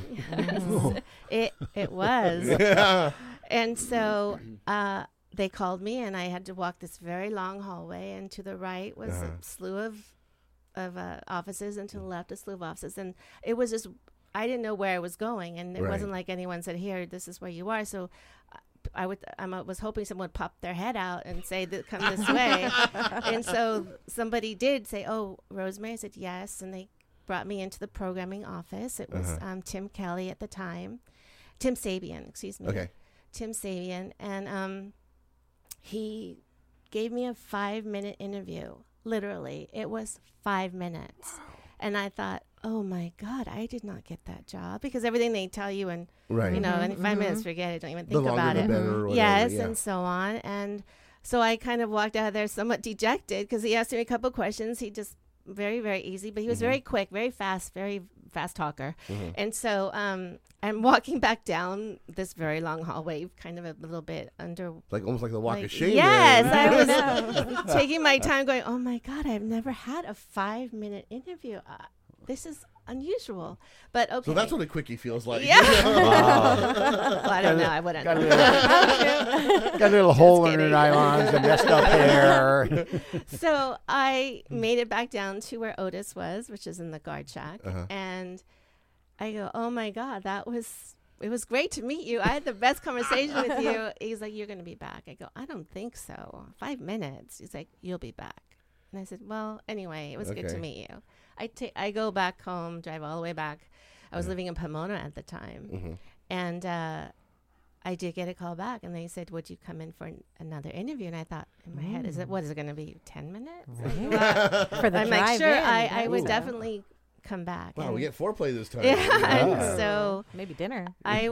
It was. Yeah. And so they called me, and I had to walk this very long hallway, and to the right was a slew of offices, and to the left a slew of offices. And it was just, I didn't know where I was going, and it wasn't like anyone said, here, this is where you are. So I was hoping someone would pop their head out and say, come this way. And so somebody did say, oh, Rosemary. I said, yes. And they brought me into the programming office. It was Tim Kelly at the time. Tim Sabian, excuse me. Okay. Tim Sabian. And he gave me a 5-minute interview. Literally. It was 5 minutes. Wow. And I thought, oh my God, I did not get that job, because everything they tell you in, in 5 minutes, forget it, don't even think about it. The better, or whatever, yes, and so on. And so I kind of walked out of there somewhat dejected, because he asked me a couple of questions. He just very, very easy, but he was very quick, very fast talker. And so I'm walking back down this very long hallway, kind of a little bit under, like almost like the walk of shame. Yes, there. I was taking my time, going, oh my God, I've never had a 5-minute interview. This is unusual, but okay. So that's what a quickie feels like. Yeah. Well, I don't know. I wouldn't. Got a little hole in her nylons and messed up hair. So I made it back down to where Otis was, which is in the guard shack, and I go, oh my God, it was great to meet you. I had the best conversation with you. He's like, you're going to be back. I go, I don't think so. 5 minutes. He's like, you'll be back. And I said, well, anyway, it was good to meet you. I go back home, drive all the way back. I was living in Pomona at the time. And I did get a call back, and they said, would you come in for another interview? And I thought in my head, is it going to be 10 minutes? Well, For the I'm like, sure, drive-in. I would definitely come back. Wow, and we get foreplay this time. yeah, and so Maybe dinner.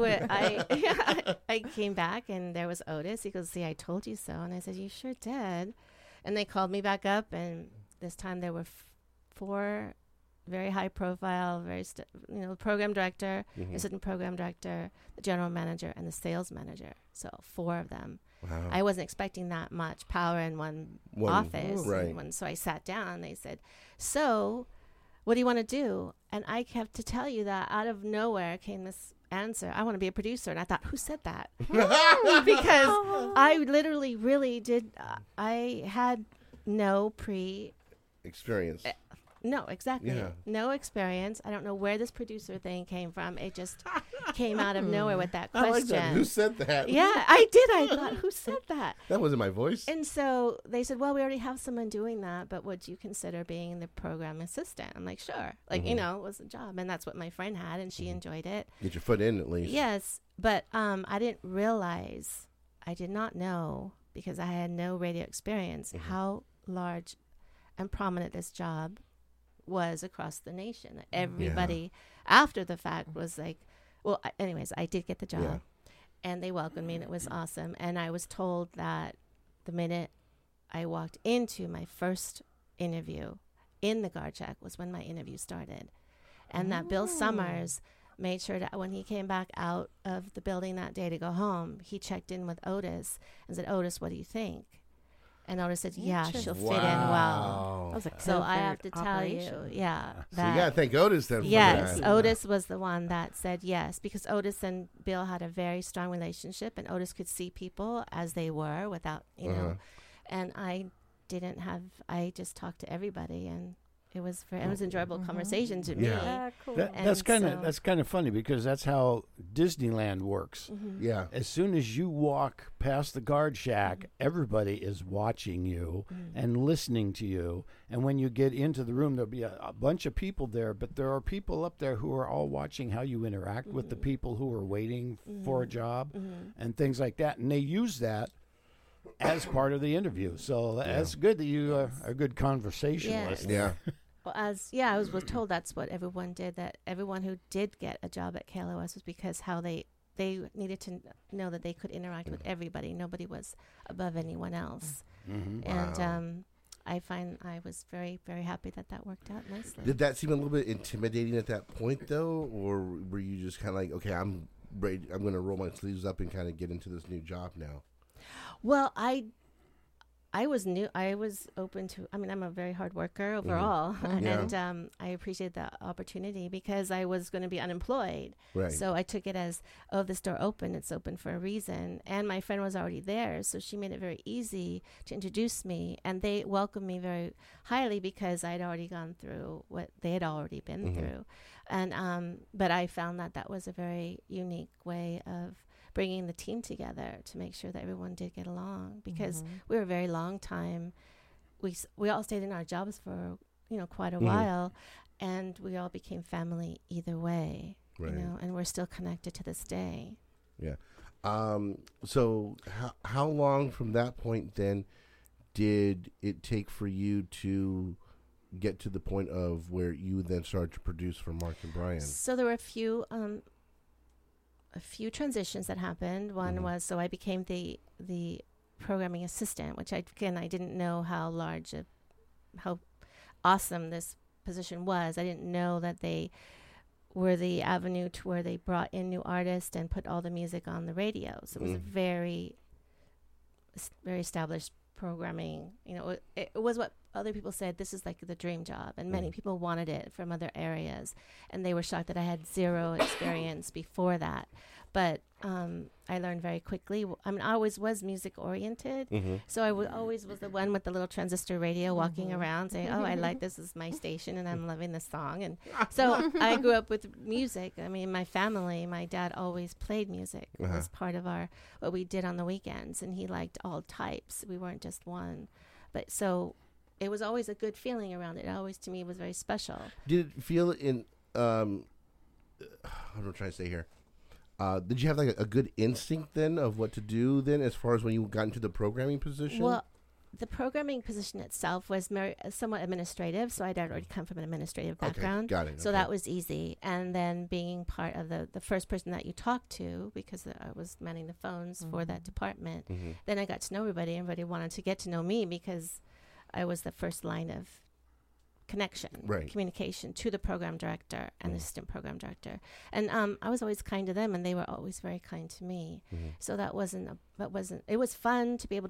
I came back, and there was Otis. He goes, see, I told you so. And I said, you sure did. And they called me back up, and this time there were 4 very high profile, program director, assistant program director, the general manager, and the sales manager. So 4 of them. Wow. I wasn't expecting that much power in one office. So I sat down. They said, so what do you want to do? And I have to tell you that out of nowhere came this answer, I want to be a producer. And I thought, who said that? Because I literally really did. I had no experience. No, exactly. Yeah. No experience. I don't know where this producer thing came from. It just came out of nowhere with that I question. like that. Who said that? Yeah, I did. I thought, who said that? That wasn't my voice. And so they said, well, we already have someone doing that, but would you consider being the program assistant? I'm like, sure. Like, you know, it was a job. And that's what my friend had, and she enjoyed it. Get your foot in at least. Yes, but I didn't realize, I did not know, because I had no radio experience, how large and prominent this job was across the nation. Everybody after the fact was like, well, anyways, I did get the job and they welcomed me and it was awesome. And I was told that the minute I walked into my first interview in the guard shack was when my interview started. And that Bill Summers made sure that when he came back out of the building that day to go home, he checked in with Otis and said, Otis, what do you think? And Otis said, yeah, she'll fit in well. That was a So I have to covert tell you, operation. So you got to thank Otis then for yes, that. Otis was the one that said yes, because Otis and Bill had a very strong relationship, and Otis could see people as they were without, you know. And I just talked to everybody, and it was an enjoyable conversation to me. Cool. That's kind of funny, because that's how Disneyland works. Yeah. As soon as you walk past the guard shack, everybody is watching you and listening to you. And when you get into the room, there'll be a bunch of people there, but there are people up there who are all watching how you interact with the people who are waiting for a job and things like that. And they use that as part of the interview. So that's good that you are a good conversationalist. Yeah. Well, I was told that's what everyone did, that everyone who did get a job at KLOS was because how they needed to know that they could interact with everybody. Nobody was above anyone else. And I was very, very happy that worked out nicely. Did that seem a little bit intimidating at that point, though? Or were you just kind of like, okay, I'm ready, I'm going to roll my sleeves up and kind of get into this new job now? Well, I was new. I was open to, I'm a very hard worker overall. And I appreciate the opportunity because I was going to be unemployed. Right. So I took it as, oh, this door open. It's open for a reason. And my friend was already there. So she made it very easy to introduce me. And they welcomed me very highly because I'd already gone through what they had already been through. And but I found that was a very unique way of bringing the team together to make sure that everyone did get along, because we were a very long time. We all stayed in our jobs for, quite a while, and we all became family either way, and we're still connected to this day. Yeah. So how long from that point then did it take for you to get to the point of where you then started to produce for Mark and Brian? So there were a few transitions that happened. One was, so I became the programming assistant, which I didn't know how awesome this position was. I didn't know that they were the avenue to where they brought in new artists and put all the music on the radio. So it was a very, very established programming. It was what other people said, this is like the dream job, and many people wanted it from other areas, and they were shocked that I had zero experience before that. But I learned very quickly. I always was music oriented, so I always was the one with the little transistor radio walking around saying, oh, I like this is my station and I'm loving this song. And so I grew up with music. My family, my dad always played music. It was part of what we did on the weekends, and he liked all types. We weren't just one. But so it was always a good feeling around it. It always, to me, was very special. Did it feel in, what am I trying to say here? Did you have like a good instinct then of what to do then as far as when you got into the programming position? Well, the programming position itself was somewhat administrative, so I'd already come from an administrative background. Got it. So that was easy. And then being part of the first person that you talked to, because I was manning the phones for that department, then I got to know everybody. Everybody wanted to get to know me because I was the first line of connection, communication to the program director and the assistant program director. And I was always kind to them, and they were always very kind to me. So it was fun to be able to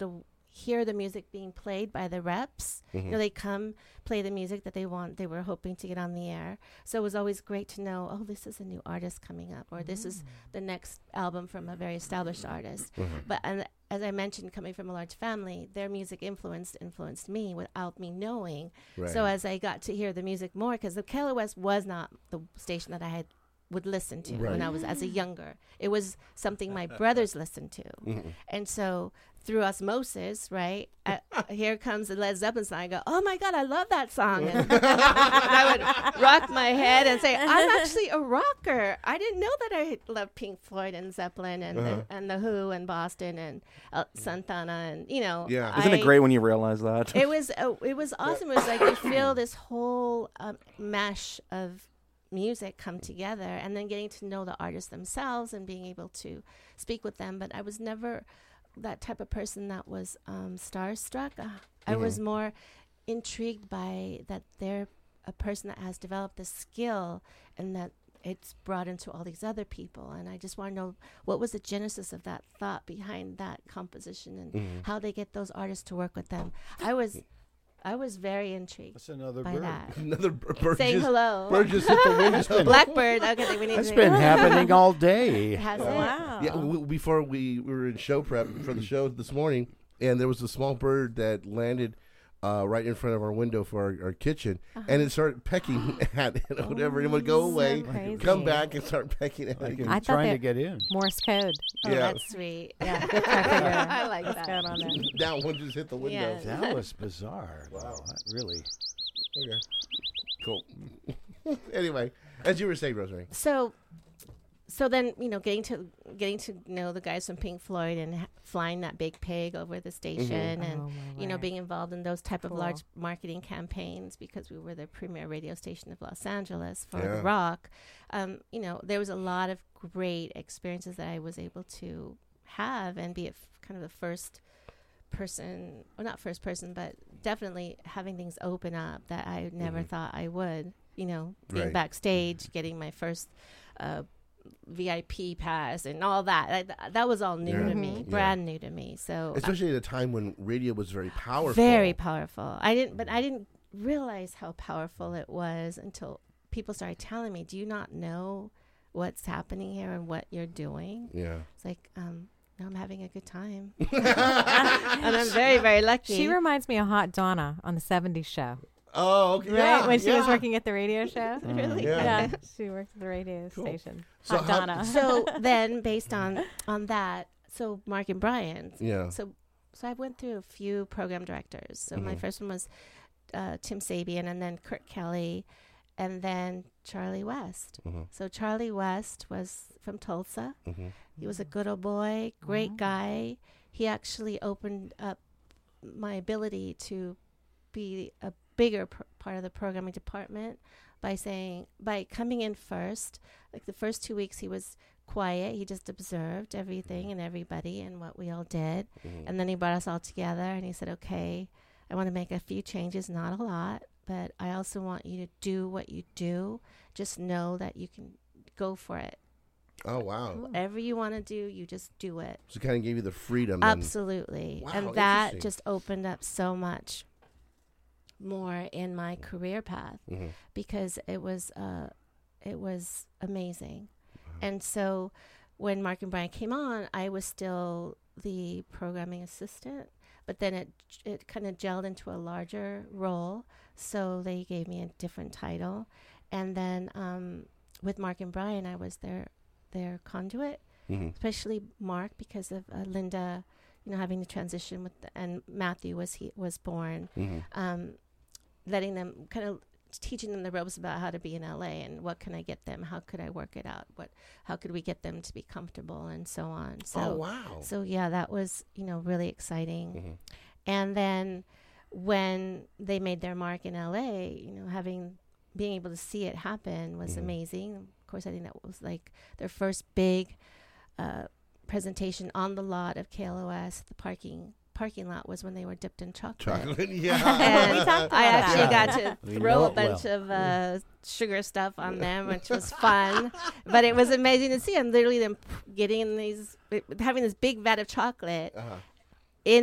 hear the music being played by the reps. You know, they come play the music that they were hoping to get on the air. So it was always great to know, oh, this is a new artist coming up, or this is the next album from a very established artist. But as I mentioned, coming from a large family, their music influenced me without me knowing. Right. So as I got to hear the music more, because the KLOS was not the station that I would listen to when I was as a younger. It was something my brothers listened to. And so through osmosis, right, here comes the Led Zeppelin song. I go, oh my God, I love that song. And I would rock my head and say, I'm actually a rocker. I didn't know that I loved Pink Floyd and Zeppelin and the Who and Boston and Santana and, you know. Yeah. Isn't it great when you realize that? It was awesome. It was like you feel this whole mesh of music come together, and then getting to know the artists themselves and being able to speak with them. But I was never that type of person that was starstruck. I was more intrigued by that they're a person that has developed this skill and that it's brought into all these other people. And I just want to know what was the genesis of that thought behind that composition and how they get those artists to work with them. I was very intrigued. That's another by bird. that. Another bird Saying just, hello. Bird just hit the window. Blackbird. Okay, we need That's to been happening all day. Has it? Wow. Yeah, before we were in show prep for the show this morning, and there was a small bird that landed right in front of our window for our kitchen, and it started pecking at it or whatever. And it would go away, crazy. come back, and start pecking at Like it. I thought trying to that- get in. Morse code. Oh, Yeah. that's sweet. Yeah. I I like that. Code on there. That one just hit the window. Yeah. That was bizarre. Wow. That really. Okay. Cool. Anyway, as you were saying, Rosemary. So then, you know, getting to know the guys from Pink Floyd and flying that big pig over the station and, Oh, my you know, word. being involved in those type of Cool. large marketing campaigns because we were the premier radio station of Los Angeles for Yeah. the rock. You know, there was a lot of great experiences that I was able to have and be kind of the first person, or not first person, but definitely having things open up that I never thought I would, you know, being Right. backstage, getting my first VIP pass and all that. That was all new to me, brand new to me. So Especially at a time when radio was very powerful. very powerful. I didn't realize how powerful it was until people started telling me, do you not know what's happening here and what you're doing? Yeah. It's like, no, I'm having a good time. And I'm very, very lucky. She reminds me of Hot Donna on the 70s show. Oh, okay. Right? Yeah, When she was yeah. working at the radio show. Really? Yeah. She worked at the radio Cool. station. So Hot how- Donna. So then based on that, so Mark and Brian, Yeah. So I went through a few program directors. So my first one was Tim Sabian, and then Kurt Kelly, and then Charlie West. So Charlie West was from Tulsa. He was a good old boy, great guy. He actually opened up my ability to be a bigger part of the programming department by coming in first. Like the first 2 weeks he was quiet. He just observed everything and everybody and what we all did. And then he brought us all together and he said, okay, I want to make a few changes, not a lot, but I also want you to do what you do. Just know that you can go for it. Oh, wow. Whatever you want to do, you just do it. So it kind of gave you the freedom. then. Absolutely. Wow, And that interesting. just opened up so much more in my career path because it was amazing. And so when Mark and Brian came on, I was still the programming assistant, but then it kind of gelled into a larger role. So they gave me a different title. And then with Mark and Brian, I was their conduit, especially Mark because of Linda, you know, having the transition and Matthew was born, letting them kind of teaching them the ropes about how to be in LA and what can I get them, how could I work it out, how could we get them to be comfortable and so on. So, Oh, wow. So yeah, that was, you know, really exciting. And then when they made their mark in LA, you know, being able to see it happen was amazing. Of course, I think that was like their first big presentation on the lot of KLOS. The parking lot was when they were dipped in chocolate. Chocolate, yeah. And We talked I about actually that. got to We throw know a it bunch well. of sugar stuff on them, which was fun. But it was amazing to see them literally getting having this big vat of chocolate in the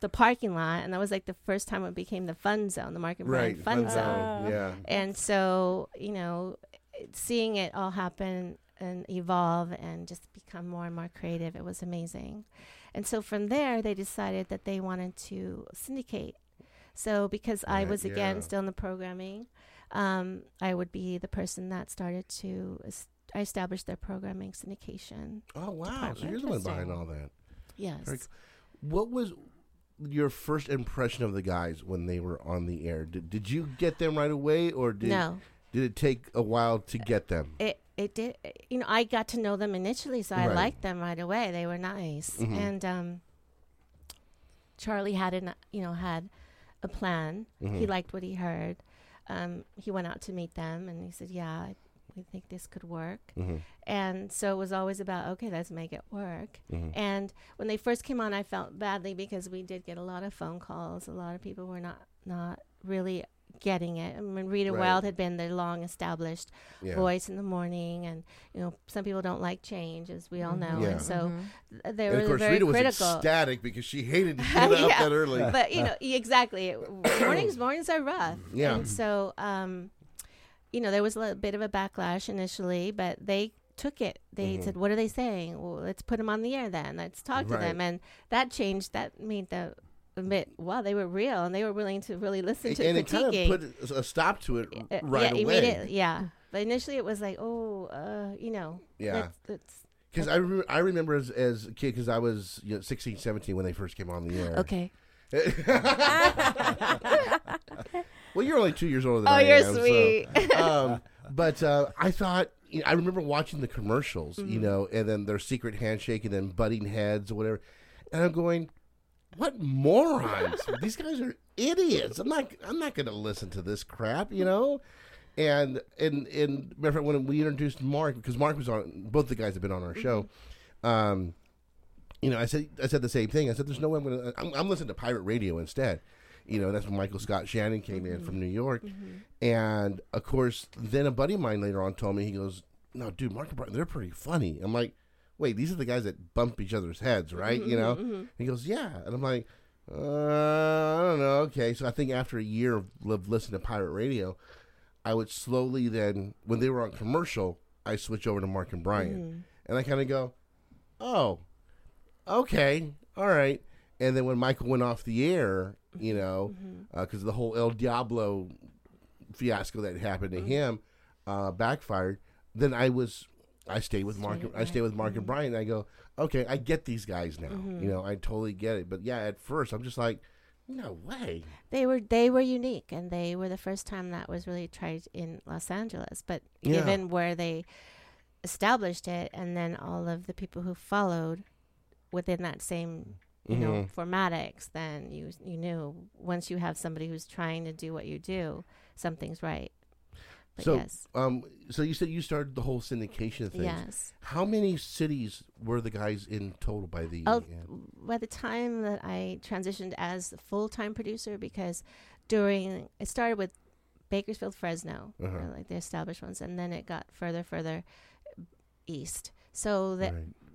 the parking lot, and that was like the first time it became the fun zone, the Mark and Brian fun zone. Yeah. And so, you know, seeing it all happen and evolve and just become more and more creative, it was amazing. And so from there, they decided that they wanted to syndicate. So because I was, again, still in the programming, I would be the person that started to I established their programming syndication. Oh, wow. So you're the one behind all that. Yes. Very cool. What was your first impression of the guys when they were on the air? Did you get them right away, or did it take a while to get them? It did. You know, I got to know them initially, so I liked them right away. They were nice. Mm-hmm. And Charlie had a plan. Mm-hmm. He liked what he heard. He went out to meet them, and he said, "Yeah, we think this could work." Mm-hmm. And so it was always about, okay, let's make it work. Mm-hmm. And when they first came on, I felt badly because we did get a lot of phone calls. A lot of people were not really getting it. I mean, Rita Wilde had been their long established voice in the morning, and you know, some people don't like change, as we all know. Yeah. And so they and were of course, very Rita was critical. ecstatic because she hated to get up that early. But you know, exactly. Mornings are rough. Yeah. And so, you know, there was a little bit of a backlash initially, but they took it. They said, "What are they saying? Well, let's put them on the air then. Let's talk to them." And that changed. That made the admit, wow, they were real and they were willing to really listen to and critiquing. it kind of put a stop to it right away. Immediately, but initially it was like, you know, because I remember as a kid, because I was 16, 17 when they first came on the air. Okay. Well, you're only 2 years older than I am. Oh, you're sweet. So, but I thought, I remember watching the commercials, you know, and then their secret handshake and then butting heads or whatever, and I'm going, what morons! These guys are idiots. I'm not going to listen to this crap, you know. And matter of fact, when we introduced Mark, because Mark was on, both the guys have been on our show. You know, I said the same thing. I said, "There's no way I'm listening to pirate radio instead." You know, that's when Michael Scott Shannon came in from New York, and of course, then a buddy of mine later on told me, he goes, "No, dude, Mark and Brian, they're pretty funny." I'm like, wait, these are the guys that bump each other's heads, right? You know? And he goes, yeah. And I'm like, I don't know. Okay. So I think after a year of listening to pirate radio, I would slowly then, when they were on commercial, I switch over to Mark and Brian. And I kind of go, oh, okay. All right. And then when Michael went off the air, you know, because the whole El Diablo fiasco that happened to him backfired, then I stayed with Mark. I stayed with Mark and Brian. And I go, okay, I get these guys now. You know, I totally get it. But yeah, at first I'm just like, no way. They were unique, and they were the first time that was really tried in Los Angeles. But given where they established it, and then all of the people who followed within that same you know formatics, then you knew once you have somebody who's trying to do what you do, something's right. But so, yes. So you said you started the whole syndication thing. Yes. How many cities were the guys in total by the by the time that I transitioned as a full-time producer, because it started with Bakersfield, Fresno, like the established ones, and then it got further east. So that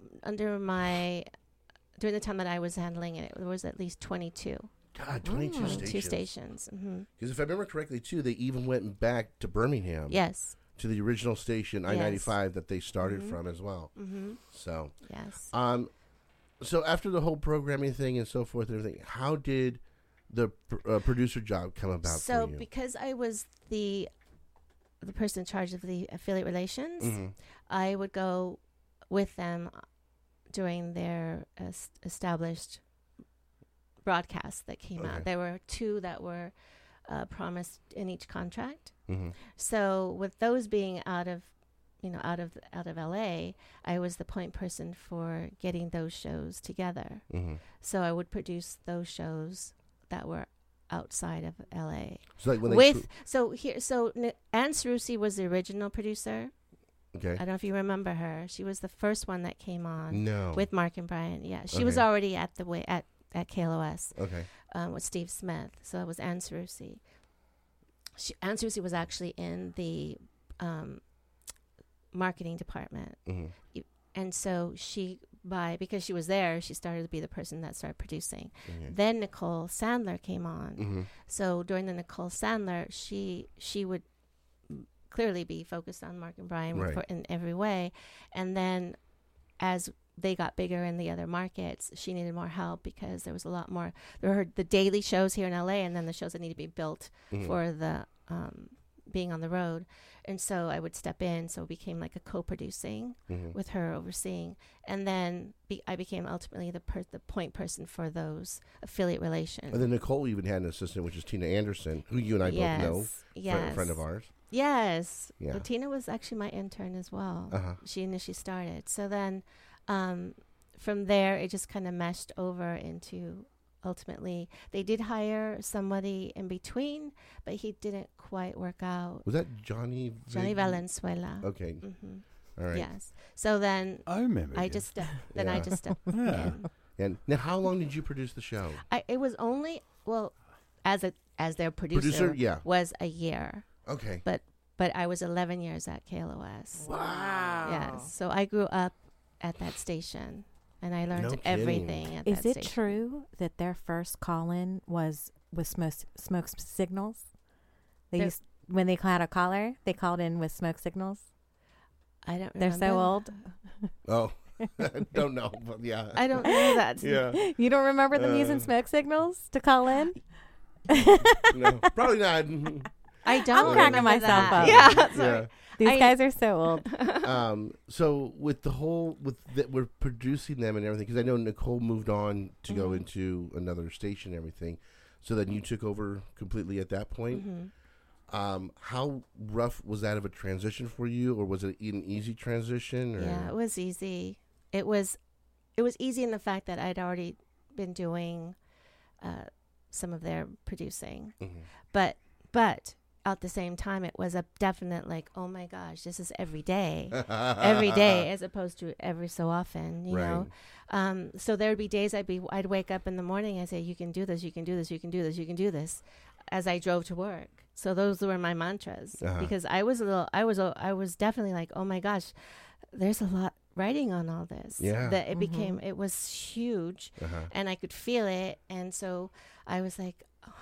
during the time that I was handling it, there was at least 22. God, 22 stations. 2 stations. Because if I remember correctly, too, they even went back to Birmingham. Yes. To the original station, I-95, that they started from as well. So. Yes. So after the whole programming thing and so forth and everything, how did the producer job come about for you? So because I was the person in charge of the affiliate relations, I would go with them during their established broadcasts that came out. There were 2 that were promised in each contract. So with those being out of LA, I was the point person for getting those shows together. So I would produce those shows that were outside of LA. So like when Ann Cerruti was the original producer. Okay. I don't know if you remember her. She was the first one that came on with Mark and Brian. Yeah, she was already at KLOS. Okay. With Steve Smith. So it was Ann Cerruti. Ann Cerruti was actually in the marketing department. And so she because she was there, she started to be the person that started producing. Mhm. Then Nicole Sandler came on. Mhm. So during the Nicole Sandler, she would clearly be focused on Mark and Brian Right. in every way. And then as they got bigger in the other markets, she needed more help because there was a lot more. There were the daily shows here in LA, and then the shows that need to be built Mhm. for the being on the road. And so I would step in. So it became like a co-producing Mhm. with her overseeing. And then I became ultimately the point person for those affiliate relations. And then Nicole even had an assistant, which is Tina Anderson, who you and I both know, Yes. a friend of ours. Yes. Yeah. Well, Tina was actually my intern as well. Uh-huh. She initially started. So then from there, it just kind of meshed over into ultimately, they did hire somebody in between, but he didn't quite work out. Was that Johnny Valenzuela. Okay. Mm-hmm. All right. Yes. So then I remember. I you. just stepped. Then I Yeah. just stepped Yeah. in. And now, how long did you produce the show? It was only as their producer, Yeah. was a year, Okay. but I was 11 years at KLOS. Wow. Yes. So I grew up at that station, and I learned No kidding. everything at Is that it station. true that their first call-in was with smoke signals? They Their- used when they had a caller, they called in with smoke signals. I don't. They're so remember. old. Oh, don't know. But yeah. I don't know that. Yeah. You don't remember them using smoke signals to call in? No, probably not. I don't. cracking remember myself that. up. Yeah. Sorry. These guys are so old. So with the whole we're producing them and everything, because I know Nicole moved on to go Mhm. into another station and everything. So then you took over completely at that point. Mhm. How rough was that of a transition for you, or was it an easy transition? Or? Yeah, it was easy. It was easy in the fact that I'd already been doing some of their producing, Mhm. but at the same time, it was a definite like, oh my gosh, this is every day, as opposed to every so often, you know. So there would be days I'd wake up in the morning and say, you can do this, you can do this, you can do this, you can do this, as I drove to work. So those were my mantras because I was definitely like, oh my gosh, there's a lot riding on all this. Yeah. That it was huge, and I could feel it, and so I was like,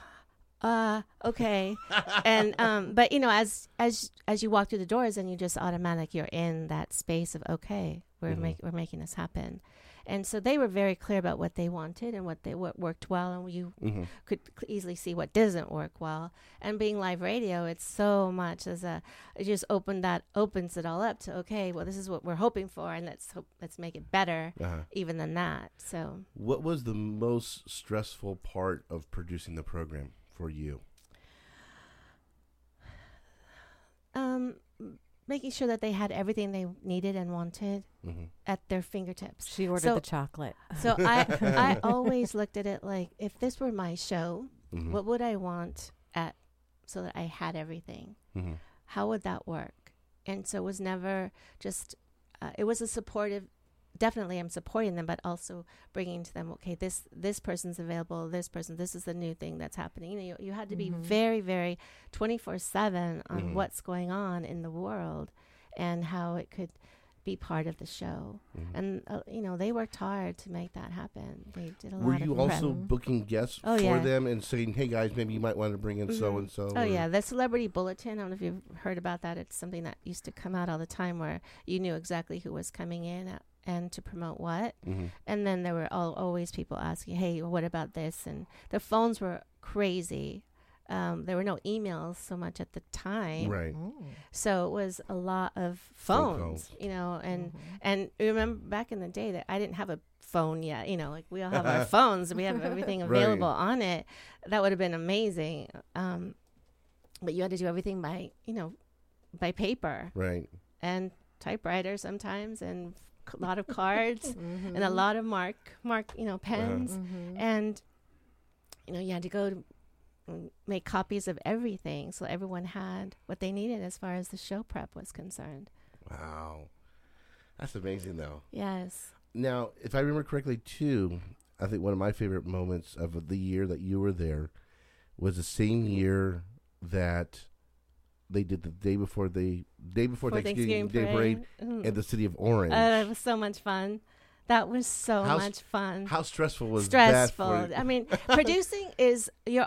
okay. And but you know, as you walk through the doors, and you just automatic you're in that space of okay, we're making this happen. And so they were very clear about what they wanted and what worked well, and you could easily see what doesn't work well. And being live radio, it's so much it just opens it all up to okay, well, this is what we're hoping for, and let's make it better even than that. So what was the most stressful part of producing the program for you? Making sure that they had everything they needed and wanted at their fingertips. She ordered the chocolate. So I always looked at it like, if this were my show, what would I want so that I had everything? How would that work? And so it was never just, it was a supportive, definitely I'm supporting them, but also bringing to them, okay, this person's available, this is the new thing that's happening. You know, you had to be very, very 24/7 on what's going on in the world and how it could be part of the show. And, you know, they worked hard to make that happen. They did a lot of Were you also booking guests for them and saying, hey, guys, maybe you might want to bring in so-and-so? Oh, yeah. The Celebrity Bulletin, I don't know if you've heard about that. It's something that used to come out all the time where you knew exactly who was coming in and to promote what. And then there were always people asking, hey, what about this? And the phones were crazy. There were no emails so much at the time. Right. So it was a lot of phones, you know, and remember back in the day that I didn't have a phone yet, you know, like we all have our phones, we have everything available on it. That would have been amazing. But you had to do everything by paper. Right. And typewriter sometimes, and a lot of cards and a lot of mark, pens. And, you know, you had to go to make copies of everything so everyone had what they needed as far as the show prep was concerned. Wow. That's amazing, though. Yes. Now, if I remember correctly, too, I think one of my favorite moments of the year that you were there was the same year that they did the day before Thanksgiving Day Parade in the city of Orange. It was so much fun. That was so How much fun. How stressful was Stressful. that for you? I mean, producing is it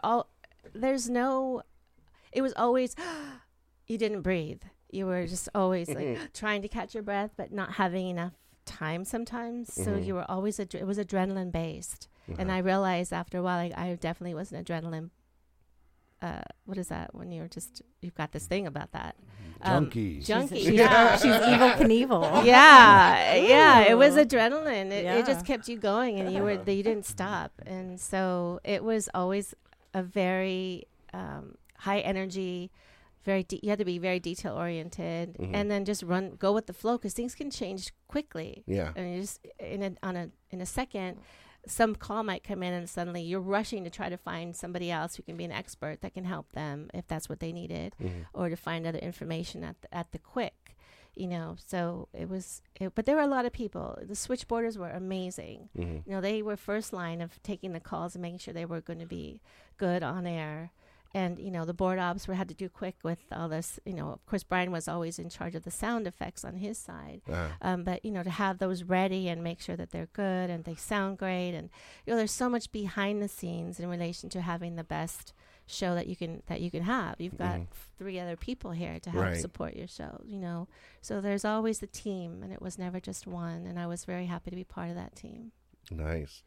was always, you didn't breathe. You were just always like trying to catch your breath, but not having enough time sometimes. So you were always, it was adrenaline based. And I realized after a while, like, I definitely was an adrenaline. What is that when you've got this thing about that? Junkie. Junkie, She's yeah. She's Evil Knievel. Yeah, it was adrenaline. It just Yeah. kept you going, and you didn't stop. And so it was always a very high energy, you had to be very detail oriented, and then just go with the flow, because things can change quickly. Yeah. And you just in a second, some call might come in, and suddenly you're rushing to try to find somebody else who can be an expert that can help them if that's what they needed, or to find other information at the quick, So but there were a lot of people. The switchboarders were amazing. They were first line of taking the calls and making sure they were going to be good on air. And, the board ops had to do quick with all this. Of course, Brian was always in charge of the sound effects on his side. But, to have those ready and make sure that they're good and they sound great. And, there's so much behind the scenes in relation to having the best show that you can have. You've got 3 other people here to help support your show, So there's always the team, and it was never just one. And I was very happy to be part of that team. Nice.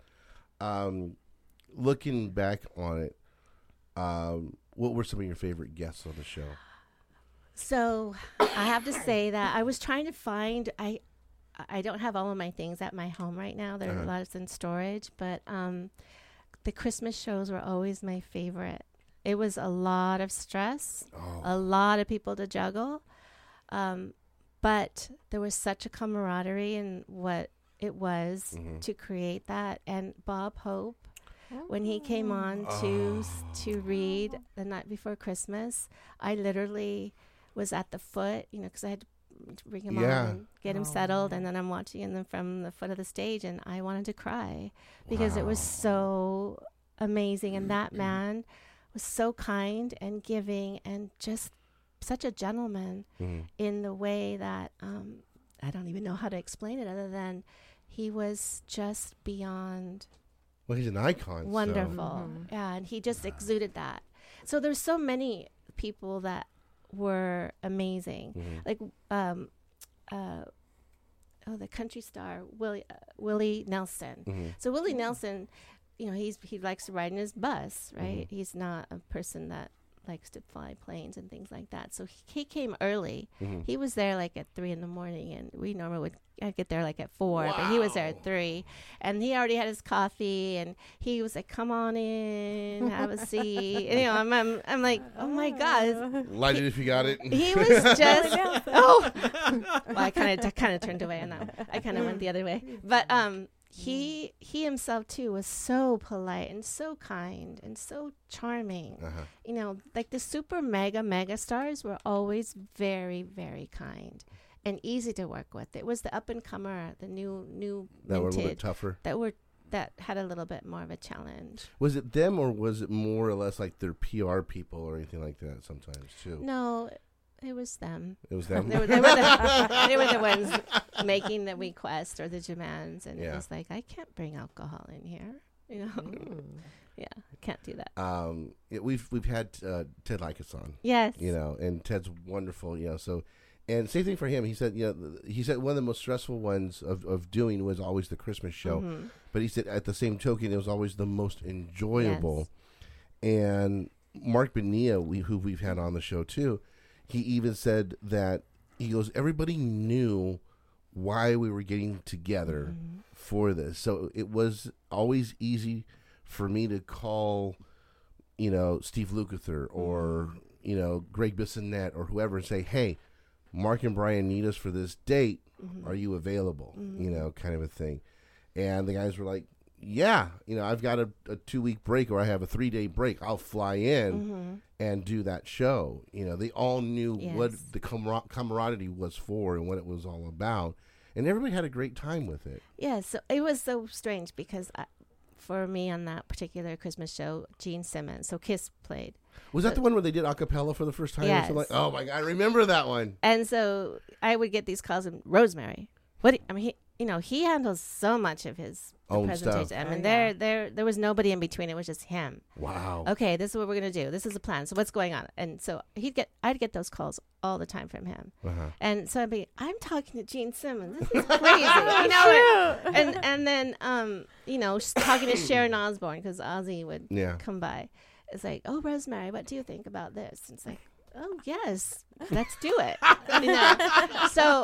Looking back on it, what were some of your favorite guests on the show? So I have to say that I was trying to find, I don't have all of my things at my home right now. There are a lot in storage, but the Christmas shows were always my favorite. It was a lot of stress, a lot of people to juggle, but there was such a camaraderie in what it was to create that. And Bob Hope, when he came on to read the night before Christmas, I literally was at the foot, because I had to bring him on and get him settled, and then I'm watching him from the foot of the stage, and I wanted to cry because it was so amazing. And that man was so kind and giving and just such a gentleman in the way that I don't even know how to explain it other than he was just beyond... Well, he's an icon. Wonderful. Yeah, and he just exuded that. So there's so many people that were amazing. Like, the country star, Willie Nelson. So Willie Nelson, he likes to ride in his bus, right? He's not a person that likes to fly planes and things like that. So he came early. He was there like at 3 a.m, and we normally I'd get there like at 4, but he was there at 3, and he already had his coffee, and he was like, "Come on in, have a seat." And, I'm like, "Oh my God!" Light it if you got it. He was just well, I kind of turned away, and I kind of went the other way, but he himself too was so polite and so kind and so charming. Like the super mega stars were always very, very kind and easy to work with. It was the up and comer, the new that were a little minted bit tougher. That had a little bit more of a challenge. Was it them, or was it more or less like their PR people or anything like that sometimes too? No, it was them. It was them. They were the ones making the request or the demands, and it was like, I can't bring alcohol in here, Yeah, I can't do that. We've had Ted Likas on. Yes. And Ted's wonderful. So, and same thing for him. He said, one of the most stressful ones of doing was always the Christmas show, but he said at the same token, it was always the most enjoyable. Yes. And Mark Bonilla, who we've had on the show too, he even said that he goes, everybody knew why we were getting together for this. So it was always easy for me to call, Steve Lukather or, Greg Bissonette or whoever and say, hey, Mark and Brian need us for this date. Are you available? Kind of a thing. And the guys were like, yeah, I've got a 2-week break or I have a 3-day break. I'll fly in and do that show. They all knew what the camaraderie was for and what it was all about. And everybody had a great time with it. Yeah, so it was so strange because for me on that particular Christmas show, Gene Simmons, so Kiss played. Was that the one where they did a cappella for the first time? Yes. Like, oh my God, I remember that one. And so I would get these calls and Rosemary, what? he handles so much of his Own presentation. stuff. I mean, there was nobody in between. It was just him. Wow. Okay, this is what we're gonna do. This is the plan. So what's going on? And so I'd get those calls all the time from him. And so I'm talking to Gene Simmons. This is crazy, and then talking to Sharon Osbourne because Ozzy would come by. It's like, oh, Rosemary, what do you think about this? And it's like, oh yes, let's do it. So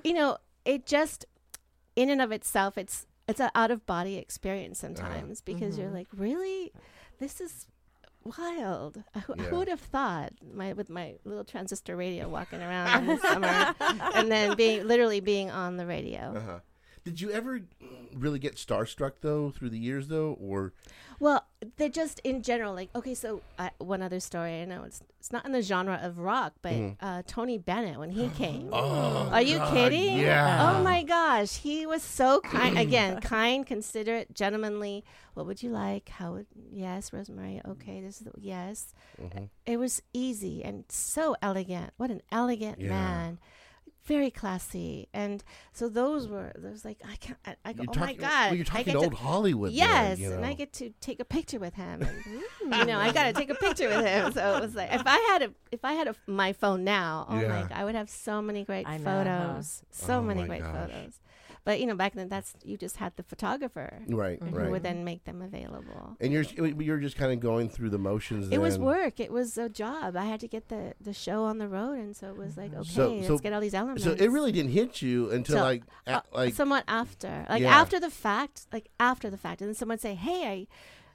it just in and of itself, it's an out of body experience sometimes because you're like, really, this is wild. Who would have thought with my little transistor radio walking around in the summer and then being on the radio. Did you ever really get starstruck though through the years though, or? Well, they're just in general, like, okay, so one other story, I know it's not in the genre of rock, but Tony Bennett, when he came. Are you kidding? Yeah. Oh my gosh, he was so kind. Again, kind, considerate, gentlemanly. What would you like? Yes, Rosemary, okay, this is, yes. It was easy and so elegant. What an elegant man. Very classy, and so there was like I go, oh my God, you're talking old Hollywood. Yes, there, and I get to take a picture with him. And, I got to take a picture with him. So it was like if I had my phone now, my God, I would have so many great photos, photos. But back then, you just had the photographer, right, who would then make them available. And you're just kind of going through the motions. It was work. It was a job. I had to get the show on the road, and so it was like, okay, let's get all these elements. So it really didn't hit you until like somewhat after, after the fact, and then someone say, "Hey,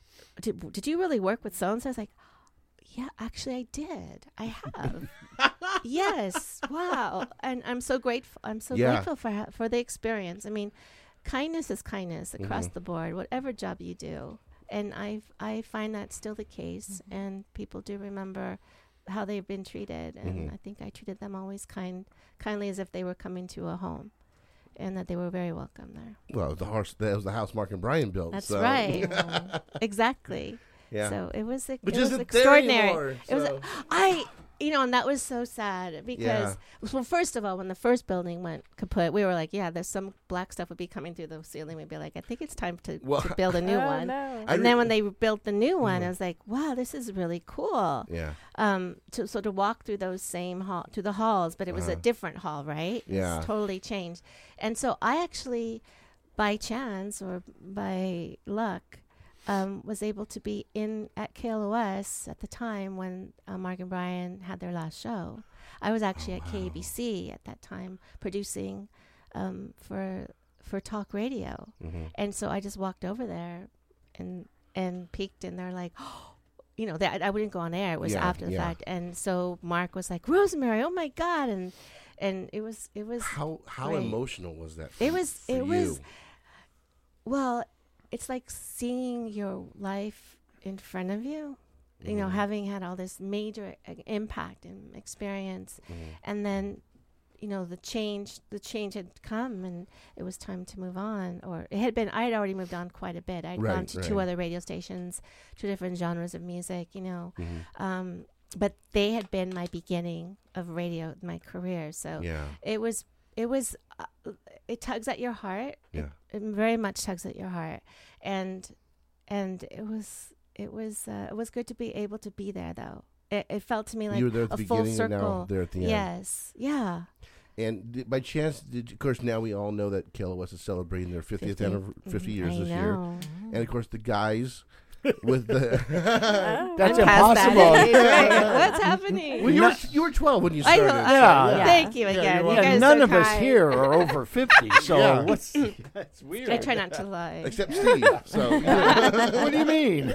did you really work with so and so?" I was like, yeah, actually I did. I have. Yes. Wow. And I'm so grateful. I'm so grateful for the experience. I mean, kindness is kindness across the board, whatever job you do. And I find that still the case. And people do remember how they've been treated. And I think I treated them always kindly as if they were coming to a home. And that they were very welcome there. Well, that was the house Mark and Brian built. That's right. Exactly. Yeah. So it was extraordinary. It was and that was so sad because well, first of all, when the first building went kaput, we were like, there's some black stuff would be coming through the ceiling. We'd be like, I think it's time to build a new one. No. And then when they built the new one, I was like, wow, this is really cool. Yeah. To walk through those same the halls, but it was a different hall, right? Yeah. It's totally changed. And so I actually, by chance or by luck, was able to be at KLOS at the time when Mark and Brian had their last show. I was actually at KABC at that time producing for talk radio. And so I just walked over there and peeked, and they're like, I wouldn't go on air. It was after the fact. And so Mark was like, Rosemary, oh my God. And it was how great. Emotional was that it was well, it's like seeing your life in front of you, having had all this major impact and experience. And then, the change had come and it was time to move on. Or I had already moved on quite a bit. I'd gone to 2 other radio stations, 2 different genres of music, but they had been my beginning of radio, my career. So it tugs at your heart. Yeah. It very much tugs at your heart. And it was good to be able to be there though. It felt to me like you were there at the a full beginning circle. And now there at the end. Yes. Yeah. And by chance, of course, now we all know that KLOS is celebrating their 50 years this year. And of course, the guys with the that's impossible. What's happening? Well, you were 12 when you started. Yeah. Thank you again. You guys none are of us kind. here are over 50, so that's weird. I try not to lie. Except Steve. So what do you mean?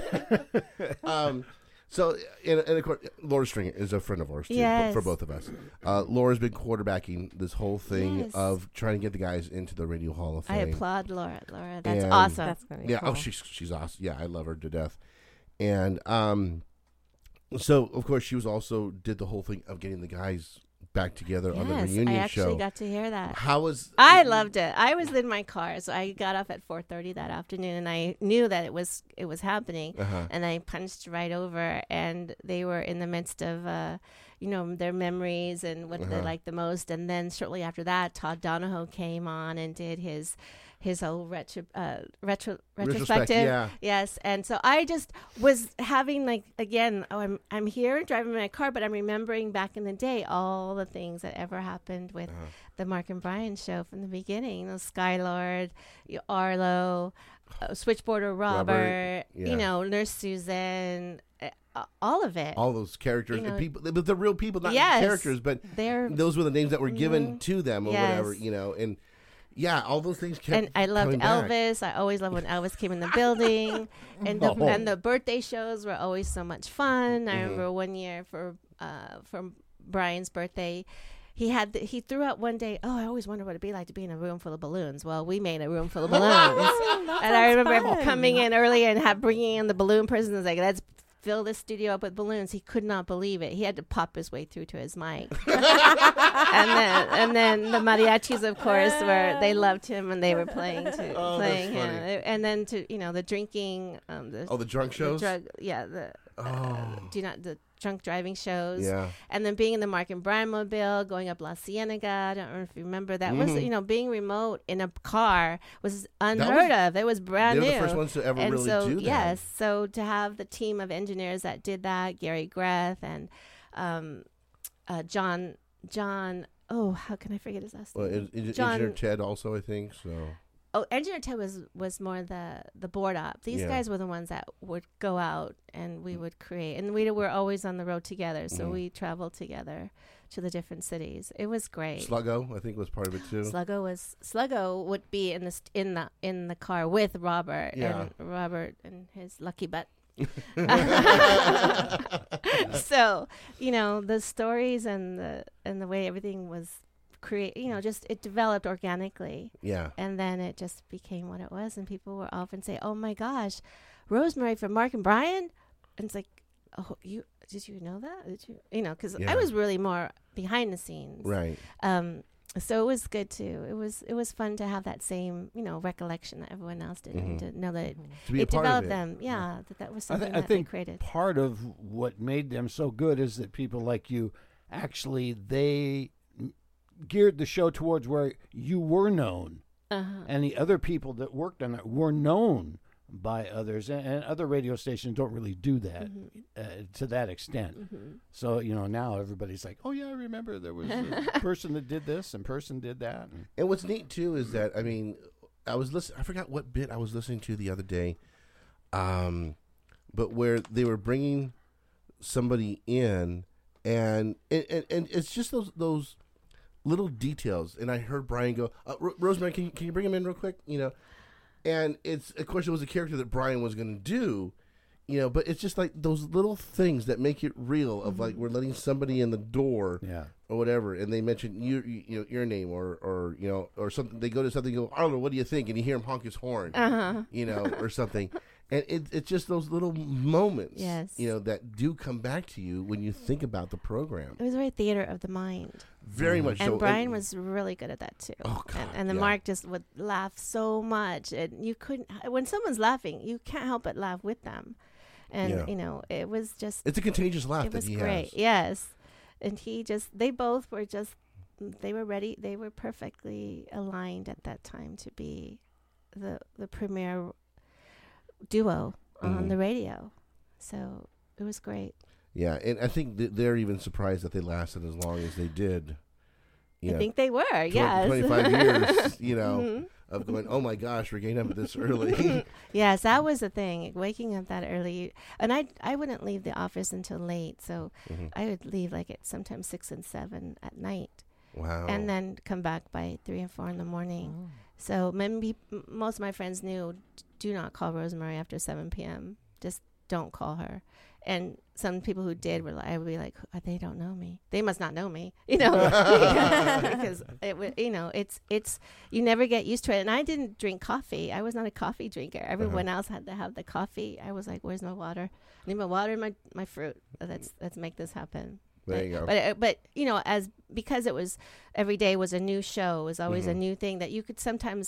So, and of course, Laura Stringer is a friend of ours, too, for both of us. Laura's been quarterbacking this whole thing of trying to get the guys into the Radio Hall of Fame. I applaud Laura. That's awesome. That's really cool. Oh, she's awesome. Yeah, I love her to death. And so, of course, she was also did the whole thing of getting the guys back together on the reunion show. I actually got to hear that. I loved it. I was in my car, so I got off at 4:30 that afternoon, and I knew that it was happening, and I punched right over, and they were in the midst of their memories and what they liked the most. And then shortly after that, Todd Donahoe came on and did his his whole retrospective. Yeah. Yes, and so I just was having I'm here driving my car, but I'm remembering back in the day all the things that ever happened with the Mark and Brian show from the beginning. Skylord, Arlo, Switchboarder Robert, yeah. Nurse Susan. All of it. All those characters, and people, but the real people, not Yes. characters, but those were the names that were given to them or Yes. whatever, and all those things kept And I loved coming back. Elvis. I always loved when Elvis came in the building, and the birthday shows were always so much fun. I remember one year for Brian's birthday. He threw out one day, I always wonder what it'd be like to be in a room full of balloons. Well, we made a room full of balloons. And I remember coming in early and bringing in the balloon person. I was like, let's fill this studio up with balloons. He could not believe it. He had to pop his way through to his mic. and then the mariachis, of course, they loved him and they were playing him. And then the drinking, the drunk shows? the drunk driving shows. Yeah. And then being in the Mark and Brian mobile, going up La Cienega. I don't know if you remember that. Was being remote in a car was unheard of. It was brand new. They were the first ones to ever really do that. Yes. So to have the team of engineers that did that, Gary Greth and John. Oh, how can I forget his last name? Engineer Ted also, I think. So. Oh, Engineer Ted was more the board op. These guys were the ones that would go out and we would create. And we were always on the road together, so we traveled together to the different cities. It was great. Sluggo, I think, was part of it too. Sluggo would be in the car with Robert Yeah. and Robert and his lucky butt. So, the stories and the way everything was it developed organically. Yeah. And then it just became what it was. And people will often say, oh my gosh, Rosemary from Mark and Brian? And it's like, oh, did you know that? Did you? Because I was really more behind the scenes. Right. So it was good too. It was fun to have that same, recollection that everyone else did and to know that to be a it part developed of it. them. Yeah. That was something I that they think created. part of what made them so good is that people like you they geared the show towards where you were known, and the other people that worked on it were known by others, and other radio stations don't really do that to that extent. So now everybody's like, oh yeah, I remember there was a person that did this and person did that. And what's neat too is that I forgot what bit I was listening to the other day, but where they were bringing somebody in, and it's just those little details. And I heard Brian go, Rosemary, can you bring him in real quick? And it's, of course, it was a character that Brian was going to do, but it's just like those little things that make it real of like we're letting somebody in the door or whatever. And they mention your name or something. They go to something, go, Arlo, what do you think? And you hear him honk his horn, or something. And it's just those little moments, that do come back to you when you think about the program. It was very theater of the mind. Very much so. And Brian was really good at that too. Oh, God. And then Mark just would laugh so much. And you couldn't, when someone's laughing, you can't help but laugh with them. And, it was just. It's a contagious laugh it that he has. was great. Yes. And they both were they were ready. They were perfectly aligned at that time to be the premier duo on the radio. So it was great. Yeah, and I think they're even surprised that they lasted as long as they did. I think they were, yes. 25 years, of going, oh my gosh, we're getting up this early. Yes, that was the thing, waking up that early. And I wouldn't leave the office until late, so I would leave like at sometimes 6 and 7 at night. Wow. And then come back by 3 and 4 in the morning. Oh. So most of my friends knew, do not call Rosemary after 7 p.m. Just don't call her. And some people who did I would be like, they don't know me. They must not know me, because it's you never get used to it. And I didn't drink coffee. I was not a coffee drinker. Everyone else had to have the coffee. I was like, where's my water? I need my water and my fruit. Let's make this happen. There you go. But because it was every day was a new show, it was always a new thing that you could sometimes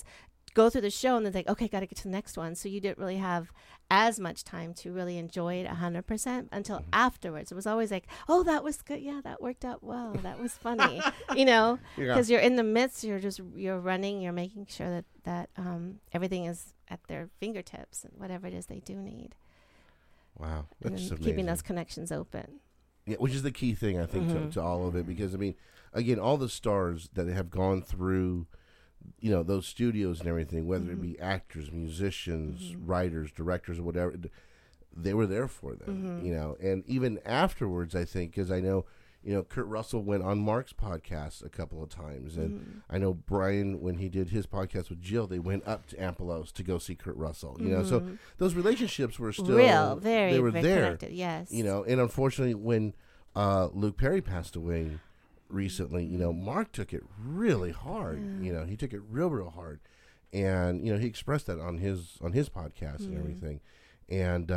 go through the show and then think, okay, got to get to the next one. So you didn't really have as much time to really enjoy it 100% until afterwards. It was always like, oh, that was good. Yeah, that worked out well. That was funny, because you're in the midst, you're running, you're making sure that everything is at their fingertips and whatever it is they do need. Wow. That's amazing. Keeping those connections open. Yeah, which is the key thing, I think, to all of it. Because, I mean, again, all the stars that have gone through, those studios and everything, whether it be actors, musicians, writers, directors, or whatever, they were there for them, And even afterwards, I think, because I know, Kurt Russell went on Mark's podcast a couple of times. And I know Brian, when he did his podcast with Jill, they went up to Ampelos to go see Kurt Russell, So those relationships were still real, very, they were very there, connected, yes. And unfortunately, when Luke Perry passed away recently, Mark took it really hard. He took it real hard, and he expressed that on his podcast and everything, and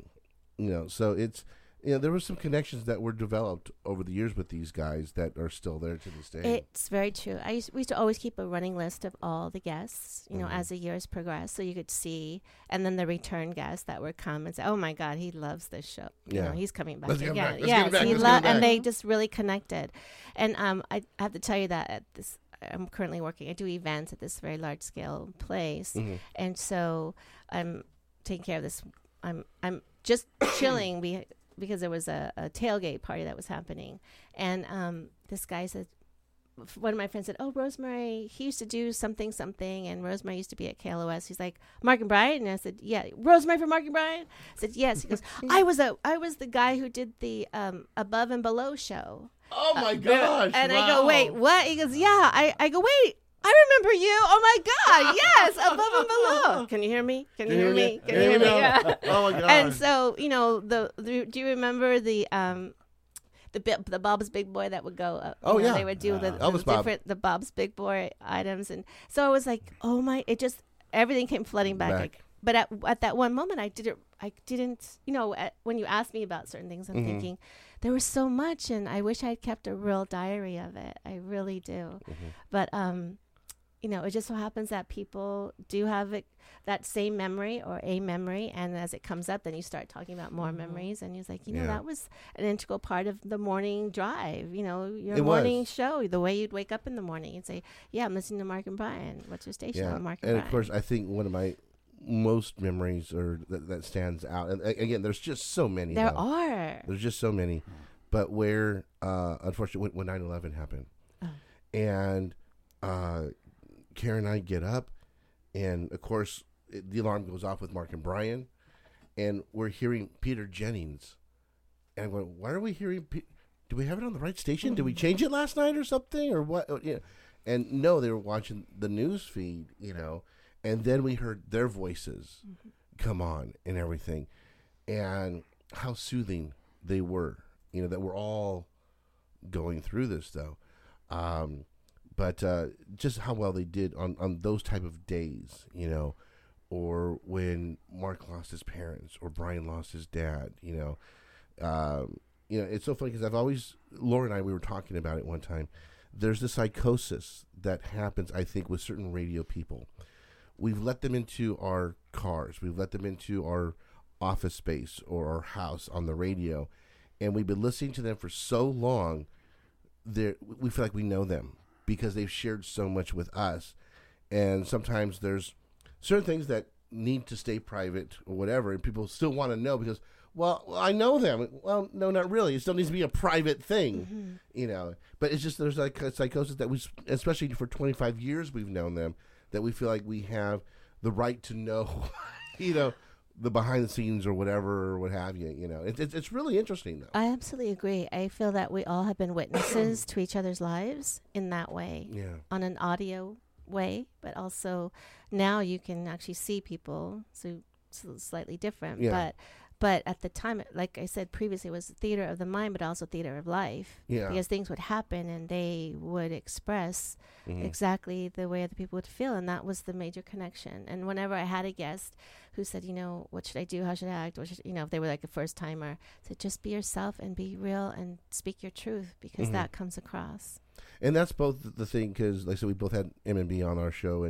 so it's there were some connections that were developed over the years with these guys that are still there to this day. It's very true. We used to always keep a running list of all the guests, as the years progressed, so you could see, and then the return guests that would come and say, "Oh my God, he loves this show. He's coming back again." Yes, and they just really connected. And I have to tell you that at this, I'm currently working. I do events at this very large scale place, and so I'm taking care of this. I'm just chilling. Because there was a tailgate party that was happening. And this guy said, one of my friends said, oh, Rosemary, he used to do something, and Rosemary used to be at KLOS. He's like, Mark and Brian? And I said, yeah. Rosemary from Mark and Brian? I said, yes. He goes, I was the guy who did the Above and Below show. Oh, my gosh. And I go, wait, what? He goes, yeah. I go, wait. I remember you. Oh my God! Yes, Above and Below. Can you hear me? Can you hear me? Can you hear me? Yeah. Oh my God! And so do you remember the Bob's Big Boy that would go up? They would do the Bob's Big Boy items, and so I was like, oh my! It just everything came flooding back. But at that one moment, I didn't. When you asked me about certain things, I'm thinking there was so much, and I wish I'd kept a real diary of it. I really do. But it just so happens that people do have that same memory or a memory, and as it comes up, then you start talking about more memories, and you're like, that was an integral part of the morning drive, your morning show, the way you'd wake up in the morning. You'd say, yeah, I'm listening to Mark and Brian. What's your station? Yeah. Mark and Brian. And of course, I think one of my most memories or that stands out, and again, there's just so many. There's just so many. But where, unfortunately, when 9/11 happened, and Karen and I get up, and of course the alarm goes off with Mark and Brian, and we're hearing Peter Jennings, and I'm going, why are we hearing? Do we have it on the right station? Did we change it last night or something, or what? And no, they were watching the news feed, and then we heard their voices come on and everything, and how soothing they were, that we're all going through this though. But just how well they did on those type of days, or when Mark lost his parents or Brian lost his dad, it's so funny because Laura and I, we were talking about it one time. There's this psychosis that happens, I think, with certain radio people. We've let them into our cars. We've let them into our office space or our house on the radio, and we've been listening to them for so long. We feel like we know them, because they've shared so much with us. And sometimes there's certain things that need to stay private or whatever, and people still want to know because, well, I know them. Well, no, not really. It still needs to be a private thing, But it's just there's like a psychosis that especially for 25 years we've known them, that we feel like we have the right to know, the behind the scenes or whatever or what have you. It's really interesting though. I absolutely agree. I feel that we all have been witnesses to each other's lives in that way, on an audio way, but also now you can actually see people, so it's slightly different. But at the time, like I said previously, it was theater of the mind, but also theater of life. Yeah. Because things would happen and they would express exactly the way other people would feel. And that was the major connection. And whenever I had a guest who said, what should I do? How should I act? If they were like a first timer, said, just be yourself and be real and speak your truth, because that comes across. And that's both the thing, because like I said, we both had M&B on our show, and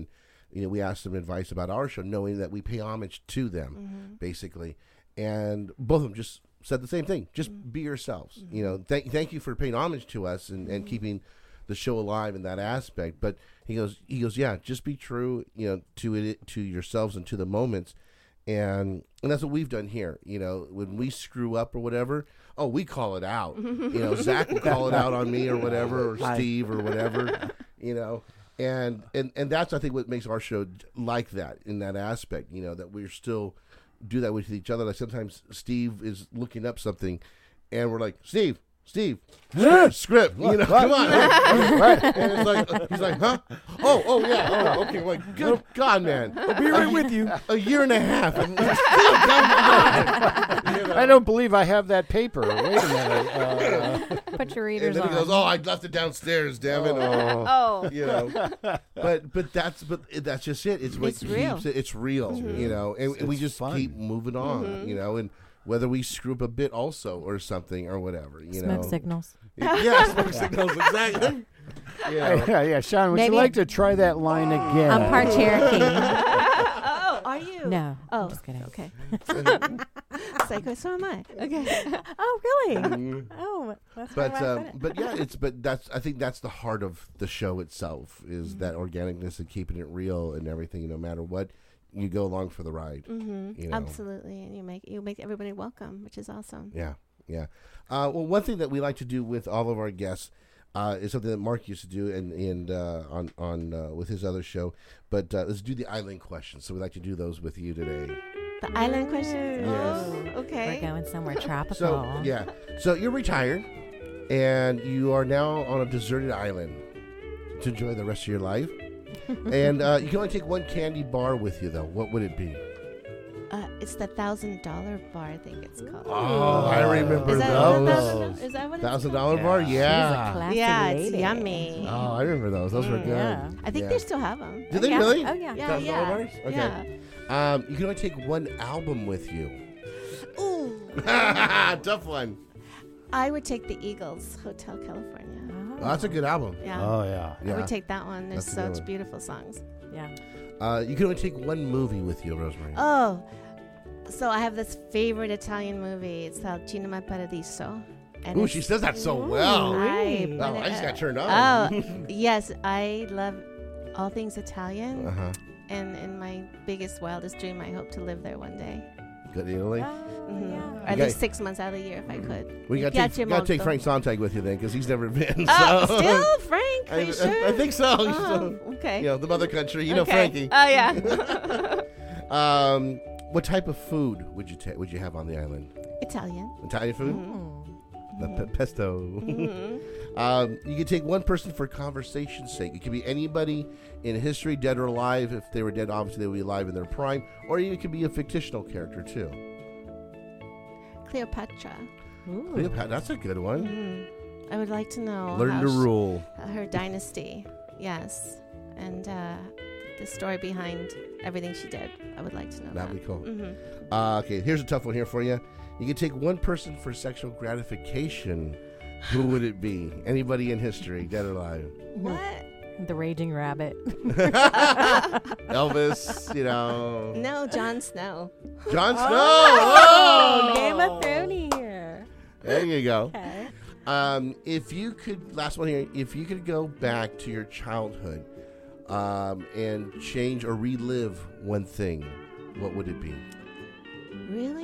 we asked them advice about our show, knowing that we pay homage to them, basically. And both of them just said the same thing. Just be yourselves. Thank you for paying homage to us and keeping the show alive in that aspect. But he goes, yeah, just be true, to yourselves and to the moments. And that's what we've done here. When we screw up or whatever, we call it out. Zach will call it out on me or whatever, or Steve or whatever, And that's, I think, what makes our show like that in that aspect, that we're still do that with each other. Like sometimes Steve is looking up something and we're like, Steve, script, come on. And it's like, he's like, huh? Oh, yeah. Oh, okay. Like, good God, man. I'll be right with you. A year and a half. And I don't believe I have that paper. Wait a minute. Put your readers and then on. he goes, I left it downstairs, damn it. But that's just it. It's what real. Keeps it. It's real, and we just keep moving on, and whether we screw up a bit also or something or whatever, Smoke signals. Yeah, smoke signals, exactly. Yeah. Sean, would Maybe you like to try that line again? I'm part Cherokee. Are you? No. Oh, I'm just kidding. Okay. Psycho, so am I. Okay. Oh, really? Oh, that's why I said it. I think that's the heart of the show itself is that organicness and keeping it real and everything. No matter what, you go along for the ride. Absolutely, and you make everybody welcome, which is awesome. Yeah. Well, one thing that we like to do with all of our guests is something that Mark used to do and on with his other show. But let's do the island questions. So we like to do those with you today. The island questions. Yes. Oh, okay. We're going somewhere tropical. So you're retired, and you are now on a deserted island to enjoy the rest of your life. And you can only take one candy bar with you, though. What would it be? It's the $1,000 bar, I think it's called. Oh, I remember those. Is that what it's $1,000 called? bar? She's a Yeah. classy Yeah, it's lady. yummy. Oh, I remember those. Those were good. Yeah. I think they still have them. Do they yeah. really? Oh, yeah. Yeah, $1,000 yeah. bars? Okay. You can only take one album with you. Ooh. Tough one. I would take the Eagles, Hotel California. Oh, that's a good album. Yeah. Oh, yeah. I would take that one. There's That's a good such one. beautiful songs. Yeah. You can only take one movie with you, Rosemary. Oh, so I have this favorite Italian movie. It's called Cinema Paradiso. And Ooh, it's- she says that so well. Ooh. I just got turned on. Oh, yes. I love all things Italian. Uh-huh. And in my biggest, wildest dream, I hope to live there one day. Good to Italy. Or at You least got- 6 months out of the year if I could. We got Piace to take molto. Frank Sontag with you then, because he's never been. Oh, so. still? Frank? Are you sure? I think so. Oh, okay. The mother country. Okay. Frankie. Oh, yeah. What type of food would you have on the island? Italian. Italian food? Mm-hmm. The pesto. You can take one person for conversation's sake. It could be anybody in history, dead or alive. If they were dead, obviously they would be alive in their prime. Or it could be a fictional character, too. Cleopatra. Ooh. Cleopatra, that's a good one. I would like to know Learn how to rule. her dynasty. Yes. And the story behind everything she did. I would like to know That'd be cool. Mm-hmm. Okay, here's a tough one here for you. You can take one person for sexual gratification. Who would it be? Anybody in history, dead or alive? What? The Raging Rabbit. Elvis, No, Jon Snow. Jon Snow. Oh, Game of Thrones here. There you go. Okay. If you could, last one here. If you could go back to your childhood, and change or relive one thing, what would it be? Really?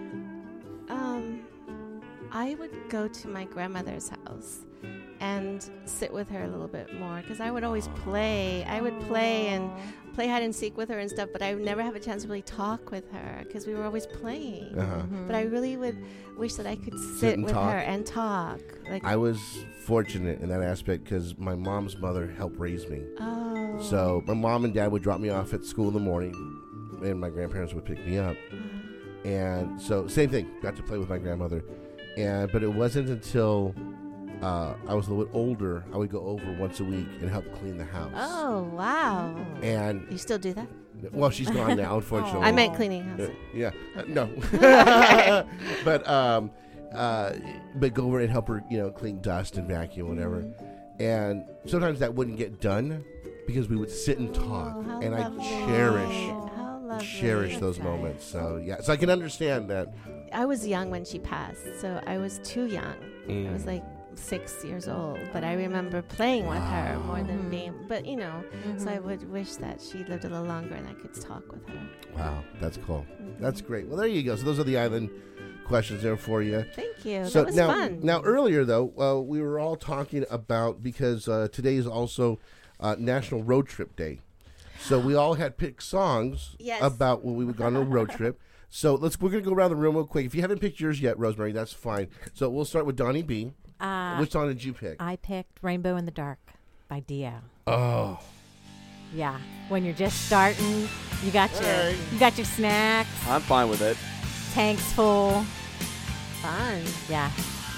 I would go to my grandmother's house and sit with her a little bit more because I would always play. I would play and play hide and seek with her and stuff, but I would never have a chance to really talk with her because we were always playing. Uh-huh. But I really would wish that I could sit and with talk. her and talk. Like, I was fortunate in that aspect because my mom's mother helped raise me. oh. So my mom and dad would drop me off at school in the morning, and my grandparents would pick me up. And so same thing, got to play with my grandmother. But it wasn't until I was a little bit older, I would go over once a week and help clean the house. Oh, wow. And You still do that? well, she's gone now, unfortunately. I meant cleaning house. Yeah, no. But go over and help her, clean dust and vacuum, whatever. And sometimes that wouldn't get done, because we would sit and talk, how and I lovely. How lovely. cherish those moments. So yeah, so I can understand that. I was young when she passed, so I was too young. I was Mm. like 6 years old, but I remember playing with her more than being. But so I would wish that she lived a little longer and I could talk with her. Wow, that's cool. That's great. Well, there you go. So those are the island questions there for you. Thank you. So that was now, fun. now earlier though, we were all talking about because today is also National Road Trip Day. So we all had picked songs Yes. about when we would go on a road trip. So we're gonna go around the room real quick. If you haven't picked yours yet, Rosemary, that's fine. So we'll start with Donnie B. Which song did you pick? I picked Rainbow in the Dark by Dio. Oh, Yeah, when you're just starting, you got Alright. your snacks, I'm fine with it. tanks full. Fun. Yeah.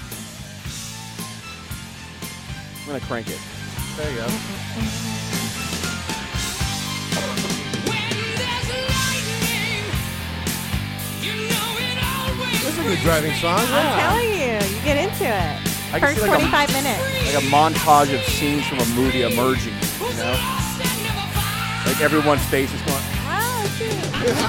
I'm gonna crank it. there you go. This is a good driving song. I'm telling you, you get into it. I can First see like 25 minutes. like a montage of scenes from a movie emerging. You know, like everyone's face is going. Oh, shoot.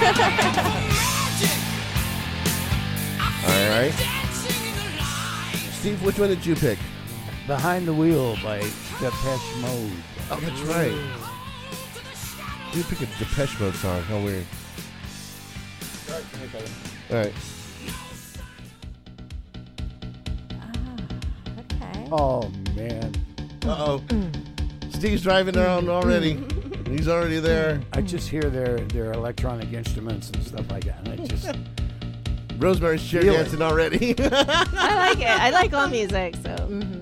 All right. Steve, which one did you pick? Behind the Wheel by Depeche Mode. Oh, that's right. You pick a Depeche Mode song. How weird. All right. Okay. Oh, man. Uh-oh. Steve's driving around already. He's already there. I just hear their electronic instruments and stuff like that. And I just Rosemary's chair Feel it. dancing already. I like it. I like all music, so.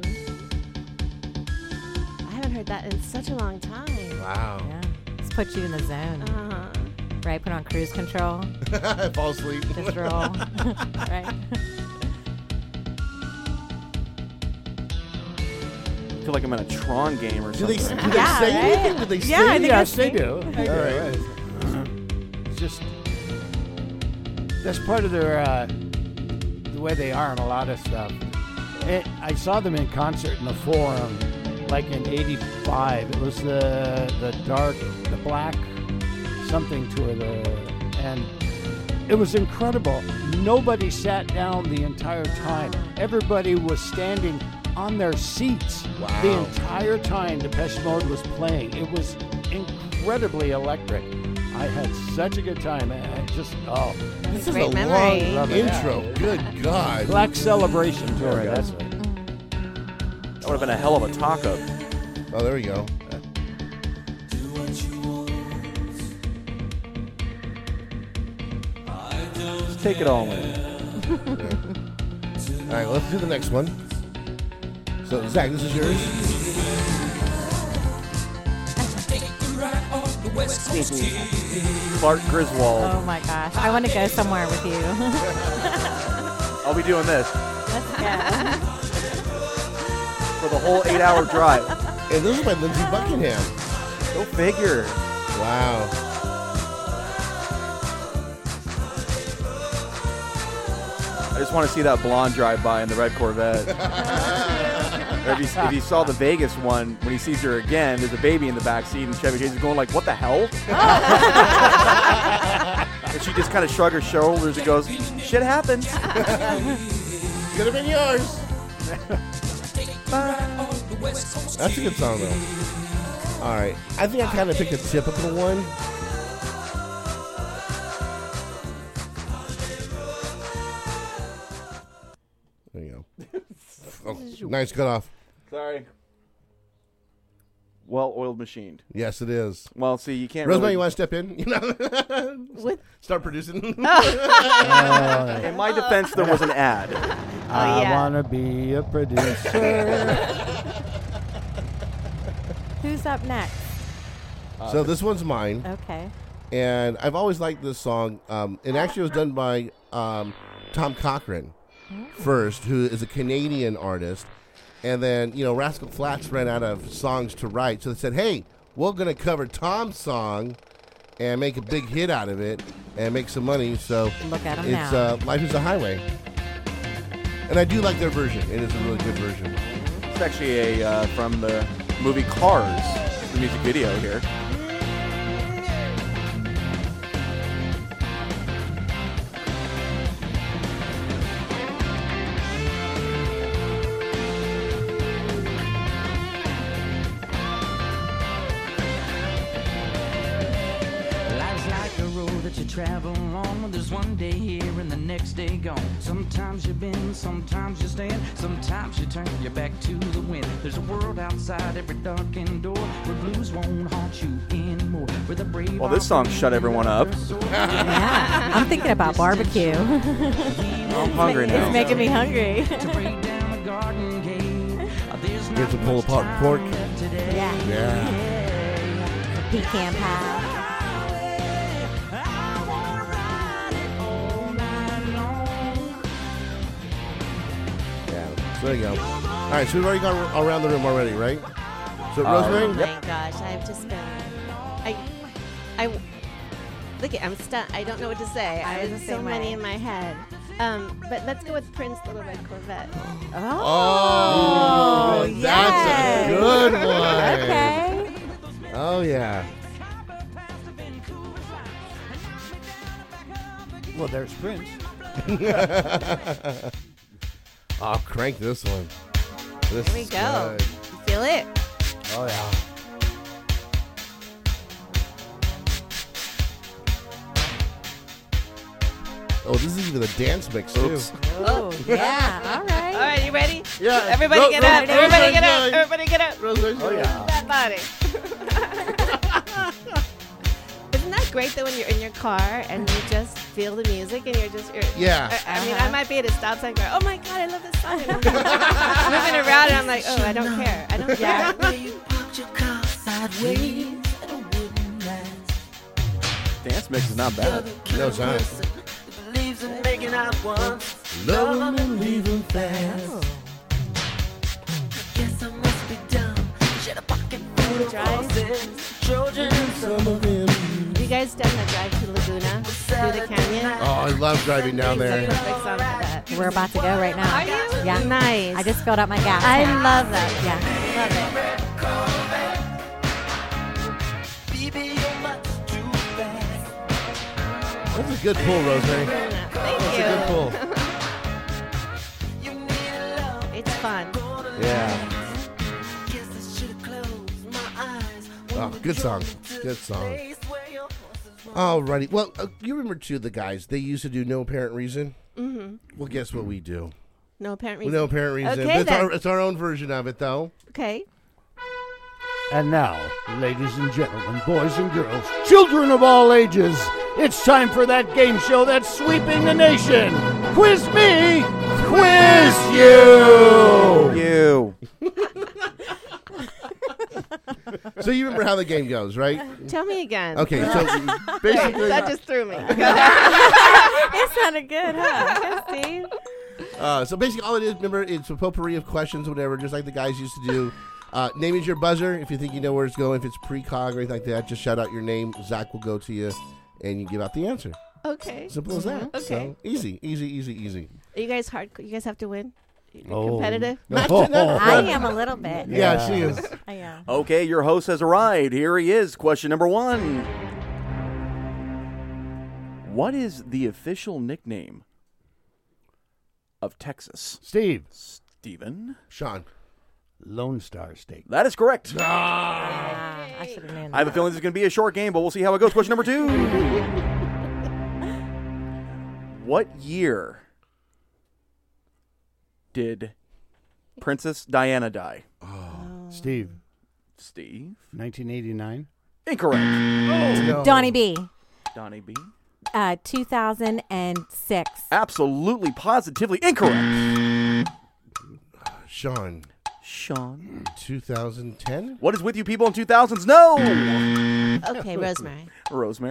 I haven't heard that in such a long time. Wow. Yeah. Just put you in the zone. Uh-huh. Right? Put on cruise control. Fall asleep. Just roll. Right? I feel like I'm in a Tron game or Do they, something. do they Yeah, say right? anything? Do they Yeah, I sing? think yes, they do. All right. It's just that's part of their the way they are in a lot of stuff. I saw them in concert in the Forum, like in '85. It was the Black something tour, and it was incredible. Nobody sat down the entire time. Everybody was standing on their seats Wow. the entire time Depeche Mode was playing. It was incredibly electric. I had such a good time. I just, This is Great a memory. long intro. Good God. Black Celebration tour. There we go. That's it. That would have been a hell of a taco. Oh, there we go. Just take it all in. All right, let's do the next one. So, Zach, this is yours. Clark Griswold. Oh my gosh. I want to go somewhere with you. I'll be doing this Let's go. for the whole 8-hour drive. And this is by Lindsey Buckingham. Go figure. Wow. I just want to see that blonde drive by in the red Corvette. Or if you saw the Vegas one, when he sees her again, there's a baby in the back seat, and Chevy Chase is going like, "What the hell?" And she just kind of shrugs her shoulders and goes, "Shit happens." Could have been yours. That's a good song, though. All right. I think I kind of picked a typical one. There you go. Oh, nice cutoff. Sorry. Well-oiled machine. Yes, it is. Well, see, you can't. Rosemary, really... you want to step in? You know, With start producing. In my defense, there was an ad. I yeah. want to be a producer. Who's up next? So this one's mine, Okay. and I've always liked this song. It actually was done by Tom Cochrane first, who is a Canadian artist. And then, Rascal Flatts ran out of songs to write. So they said, hey, we're going to cover Tom's song and make a big hit out of it and make some money. So Look at 'em it's now. Life is a Highway. And I do like their version. It is a really good version. It's actually from the movie Cars. the music video here. You travel on, there's one day here and the next day gone. Sometimes you bend, sometimes you stand, sometimes you turn your back to the wind. There's a world outside every darkened door where blues won't haunt you anymore. Where the brave Well, this song shut everyone up. Yeah, I'm thinking about barbecue. I'm hungry now. It's making me hungry. Get some pull apart pork. Yeah. Yeah. Pecan pie. So there you go. All right, so we've already gone around the room already, right? So Rosemary? Oh my gosh, I've just been. I look at. I'm stunned. I don't know what to say. I was There's the so same many way. in my head. But let's go with Prince, Little Red Corvette. Oh, that's a good one. Okay. Oh, yeah. Well, there's Prince. I'll crank this one. This Here we is go. good. You feel it? Oh, yeah. Oh, this is even a dance mix, too. Oops. Oh, yeah. All right. All right, you ready? Yeah. Everybody get up. Rosemary, Everybody get up. Rosemary. Everybody get up. Rosemary's Oh, good. yeah. That body. Isn't that great though when you're in your car and you just feel the music and you're Yeah. I mean, I might be at a stop sign going, oh my God, I love this song. And I'm moving around and I'm like, oh, I don't care. I don't care. Dance mix is not bad. No, it's not. Love 'em and leave 'em fast. Drive. Some of them. You guys done the drive to Laguna through the canyon? Oh, I love driving down It's a there. perfect song for that. We're about to go right now. Are you? Yeah. Nice. I just filled up my gas. I tank. love that. Yeah. Love it. That's a good pull, Rosemary. Thank That's you. a good pull. It's fun. Yeah. Oh, good song. Good song. Alrighty. Well, you remember two of the guys. They used to do No Apparent Reason. Mm-hmm. Well, guess what we do? We No apparent reason. No Apparent Reason. Okay, But it's our own version of it, though. Okay. And now, ladies and gentlemen, boys and girls, children of all ages, it's time for that game show that's sweeping the nation. Quiz me, quiz you. You. So you remember how the game goes, right? Tell me again. Okay, so basically, That just threw me. It sounded good, huh? Steve? so basically, all it is, remember, it's a potpourri of questions, or whatever, just like the guys used to do. Name is your buzzer. If you think you know where it's going, if it's precog or anything like that, just shout out your name. Zach will go to you, and you give out the answer. Okay. Simple as that. Okay. So, easy. Are you guys hard? You guys have to win? You're Oh. competitive? I am a little bit. Yeah, she is. I am. Okay, your host has arrived. Here he is. Question number 1. What is the official nickname of Texas? Steve, Steven? Sean. Lone Star State. That is correct. I should have known I have a feeling this is going to be a short game, but we'll see how it goes. Question number 2. What year did Princess Diana die? Steve, Steve? 1989. Incorrect. No. Donnie B. Donnie B? 2006. Absolutely, positively incorrect. Sean. Sean? 2010? What is with you people in 2000s? No! Okay, Rosemary. Rosemary?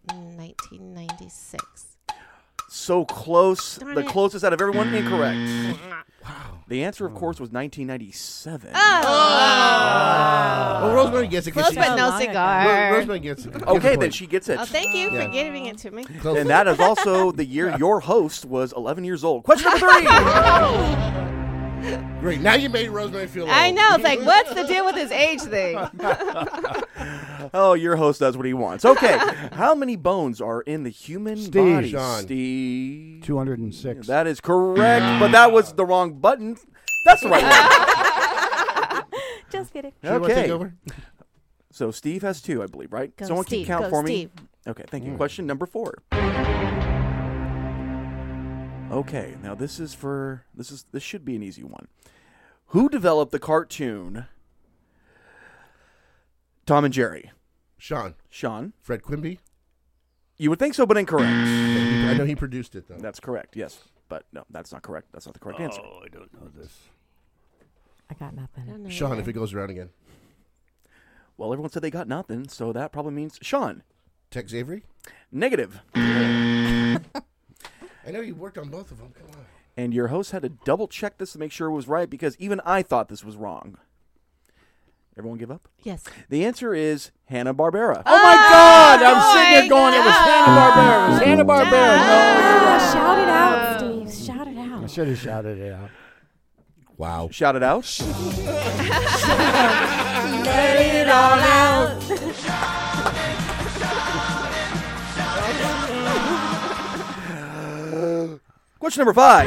1996. So close. Darn The it. closest out of everyone, incorrect. The answer, of course, was 1997. Well, Rosemary gets it. 'cause Close she- but no long ago. cigar. Rosemary gets it. Okay, then she gets it. Oh, thank you Yeah. for giving it to me. Close. And that is also the year your host was 11 years old. Question number 3. Great. Now you made Rosemary feel old. I know. It's like, what's the deal with this age thing? Oh, your host does what he wants. Okay. How many bones are in the human Steve. body? Sean. Steve. 206. That is correct, but that was the wrong button. That's the right one. Just kidding. She wanna take Okay. over? So Steve has 2, I believe, right? Go, Someone Steve. can count Go, for Steve. me. Okay, thank you. Question number 4. Okay, now this should be an easy one. Who developed the cartoon Tom and Jerry? Sean. Sean? Fred Quimby. You would think so, but incorrect. I know he produced it, though. That's correct, yes. But no, that's not correct. That's not the correct answer. I don't know this. I got nothing. Sean, if it goes around again. Well, everyone said they got nothing, so that probably means Sean. Tex Avery. Negative. I know you worked on both of them. Come on. And your host had to double check this to make sure it was right because even I thought this was wrong. Everyone give up? Yes. The answer is Hanna-Barbera. Oh my God! I'm sitting here going, it was Hanna-Barbera. It was Hanna-Barbera. No, Shout it out, Steve. Shout it I out. should have shouted it out. Wow. Shout it out. Let it all out. Question number 5.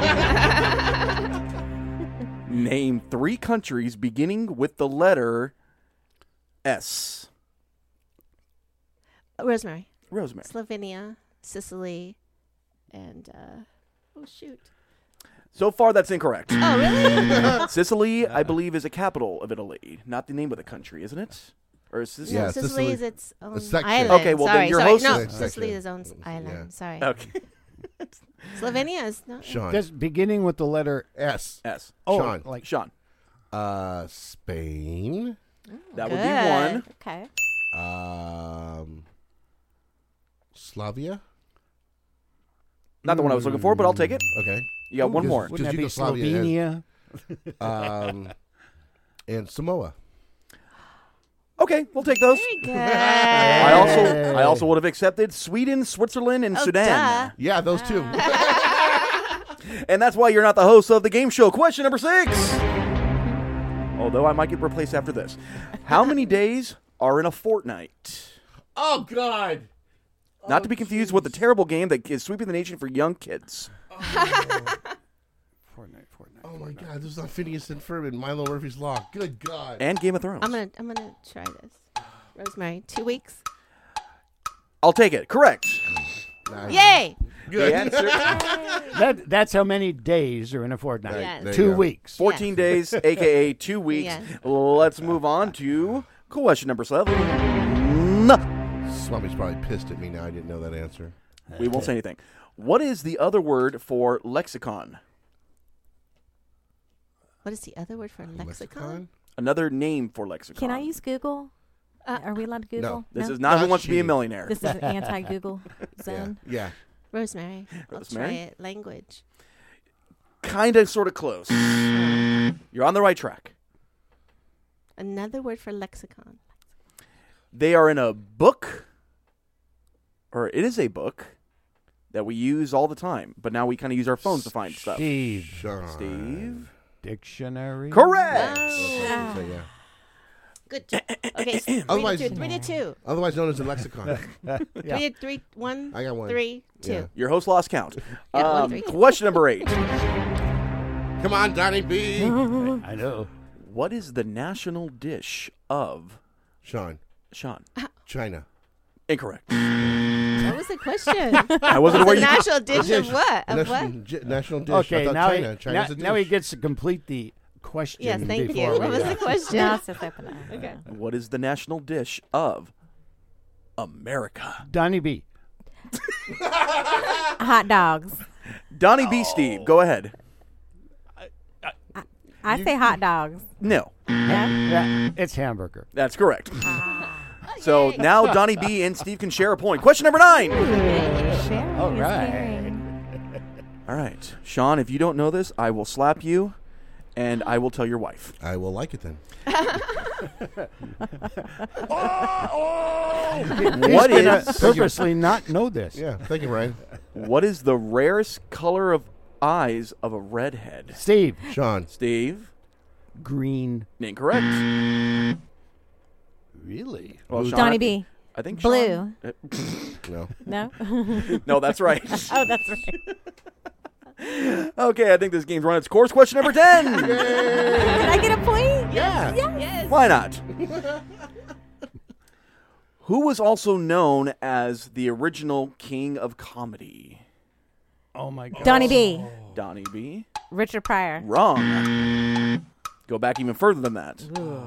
Name 3 countries beginning with the letter S. Rosemary. Rosemary. Slovenia, Sicily, and oh shoot. So far, that's incorrect. Oh really? Sicily, I believe, is a capital of Italy, not the name of the country, isn't it? Or is Sicily? Yeah, No, Sicily is Sicily. its own A section. island. Okay, well, then sorry, your sorry. host No, is- Sicily is section. its own island. Yeah. Sorry. Okay. Slovenia is not. Sean. Just beginning with the letter S. S. Oh, Sean. like Sean. Spain. That would be Good. 1. Okay. Slavia. Not the one I was looking for, but I'll take it. Okay. You got one Because- more. wouldn't that be Yugoslavia Slovenia? And Samoa. Okay, we'll take those. Very good. I also would have accepted Sweden, Switzerland, and Oh, Sudan. duh. Yeah, those two. And that's why you're not the host of the game show. Question number 6. Although I might get replaced after this. How many days are in a fortnight? Oh, God. Not to be confused with the terrible game that is sweeping the nation for young kids. Fortnite. Oh, my God. This is not Phineas and Ferb and Milo Murphy's Law. Good God. And Game of Thrones. I'm gonna try this. Rosemary, 2 weeks. I'll take it. Correct. Nice. Yay! Good. The answer, That's how many days are in a fortnight. Yes. There you 2 go. weeks. 14 days, a.k.a. 2 weeks. Yes. Let's move on to question number 7. Swami's probably pissed at me now. I didn't know that answer. We won't say anything. What is the other word for lexicon? What is the other word for lexicon? Another name for lexicon. Can I use Google? Are we allowed to Google? This No? is not Who Not Wants to Be a she. Millionaire. This is an anti-Google Yeah. zone. Yeah. Rosemary. I'll Rosemary? try it. Language. Kind of, sort of close. You're on the right track. Another word for lexicon. They are in a book, or it is a book, that we use all the time, but now we kind of use our phones to find stuff. Steve. Sean. Steve? Dictionary. Correct! So, yeah. Good job. Okay, so Otherwise- 3 to 2. Otherwise known as a lexicon. Yeah. 3 to 3. 1. I got one. 3, 2. Yeah. Your host lost count. Yeah, 1, 3. Question number 8. Come on, Donnie B. I know. What is the national dish of Sean. Sean? China. Incorrect. What was the question? I wasn't aware the you national dish of what? Of national, what? national dish. I Okay, thought now, China. China's a dish. now he gets to complete the question. Yes, thank before you. What we, was the question? Now it's just open up. Okay. What is the national dish of America? Donnie B. Hot dogs. Donnie B. Steve, go ahead. I say hot dogs. No, Yeah, it's hamburger. that's correct. So now Donnie B and Steve can share a point. Question number 9. Sharing All is right. caring. All right, Sean, if you don't know this, I will slap you, and I will tell your wife. I will like it then. What He's gonna is purposely not know this? Yeah. Thank you, Ryan. what is the rarest color of eyes of a redhead? Steve. Sean. Steve? Green. Incorrect. Really? Well, Sean, Donnie B. I think Blue. No. No? No, that's right. Oh, that's right. Okay, I think this game's run its course. Question number 10. Did I get a point? Yeah. Yes. Why not? Who was also known as the original king of comedy? Oh, my God. Donnie B. Donnie B. Richard Pryor. Wrong. Go back even further than that.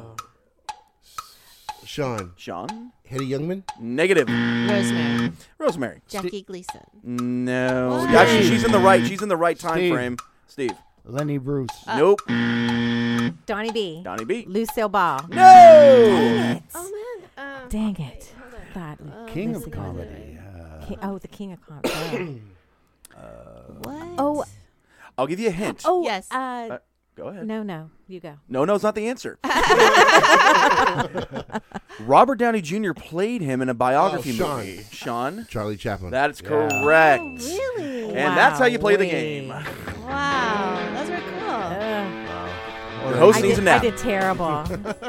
Sean. Sean? Hetty Youngman? Negative. Rosemary. Rosemary. Jackie Gleason. No. What? Actually, she's in the right time Steve. frame. Steve. Lenny Bruce. Nope. Donnie B. Donnie B. Lucille Ball. No. Oh, man. Dang it. Thought King Lucy of was comedy. the King of Comedy. What? Oh, I'll give you a hint. oh, Yes. Go ahead. no, you go. No, it's not the answer. Robert Downey Jr. played him in a biography Sean. movie. Sean? Charlie Chaplin. That's correct. Really? And that's how you play the Wowee. game. Wow. Those were cool. The host I needs did, a nap. I did terrible.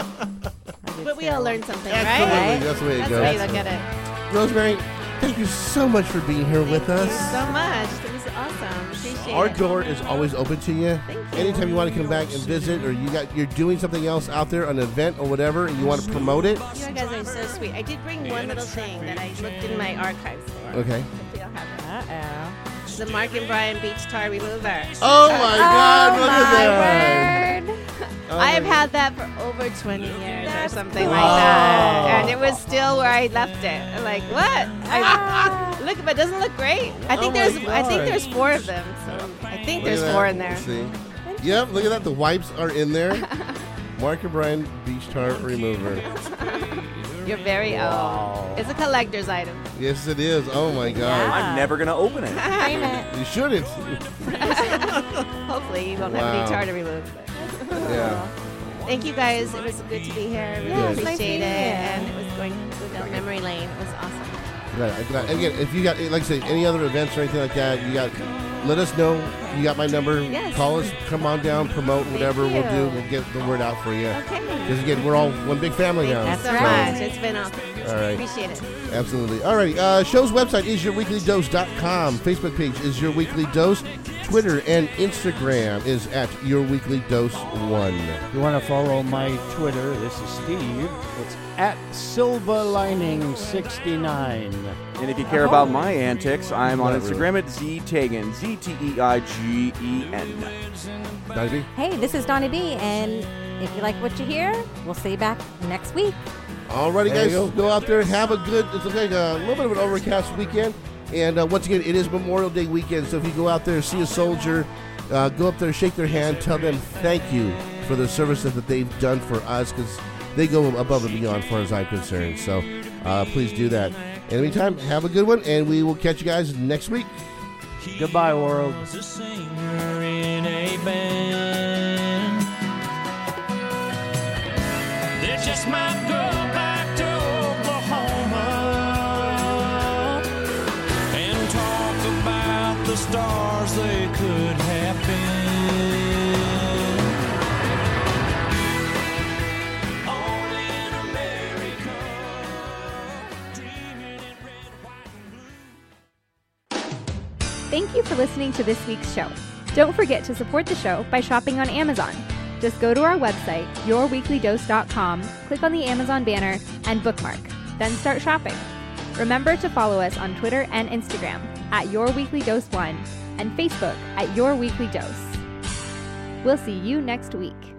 But we all learned something, Absolutely. right? That's the way it That's goes. the way you look at it. Rosemary, thank you so much for being here with Thank us. you so much. It was awesome. Appreciate Our it. door is always open to you. Thank you. Anytime you want to come back and visit, or you're doing something else out there, an event or whatever, and you want to promote it. You guys are so sweet. I did bring one little thing that I looked in my archives for. Okay. Hopefully I'll have it. Uh-oh. The Mark and Brian Beach Tar Remover. Oh my God! Look at that. Word. I have had that for over 20 years or something cool. like that. And it was still where I left it. I'm like, what? Look, but it doesn't look great. I think Oh my there's 4 of them. So I think Look there's at 4 that. in there. Let's see. Yep, look at that. The wipes are in there. Mark and Brian Beach Tar Remover. You're very own. It's a collector's item. Yes, it is. Oh my God. I'm never going to open it. Frame it. You shouldn't. Hopefully you won't have Wow. any tar to remove. But. Yeah. Thank you guys. It was good to be here. I really Good. appreciate Nice meeting it. you. And it was going down memory lane. It was awesome. Right. Again, if you got, like I say, any other events or anything like that, let us know. You got my number. Yes. Call us. Come on down. Promote whatever you. we'll do. We'll get the word out for you. Okay. Because again, we're all one big family Thank now. you so right. much. It's been awesome. All right. Appreciate it. Absolutely. All right. Show's website is yourweeklydose.com. Facebook page is Your Weekly Dose. Twitter and Instagram is at Your Weekly Dose 1. If you want to follow my Twitter, this is Steve. It's at SilverLining69. And if you care about my antics, I'm on Not Instagram at ZTeigen, ZTEIGEN. Donnie B? Hey, this is Donnie B, and if you like what you hear, we'll see you back next week. Alrighty, There guys, you go. go out there, have a good. It's like a little bit of an overcast weekend, and once again, it is Memorial Day weekend. So if you go out there, see a soldier, go up there, shake their hand, tell them thank you for the service that they've done for us, because they go above and beyond, as far as I'm concerned. So please do that. In the meantime, have a good one, and we will catch you guys next week. Goodbye, world. Was a singer in a band. They just might go back to Oklahoma and talk about the stars they could have been. All in America, dreaming in red, white, and blue. Thank you for listening to this week's show. Don't forget to support the show by shopping on Amazon. Just go to our website, yourweeklydose.com, click on the Amazon banner, and bookmark. Then start shopping. Remember to follow us on Twitter and Instagram at YourWeeklyDose1 and Facebook at Your Weekly Dose. We'll see you next week.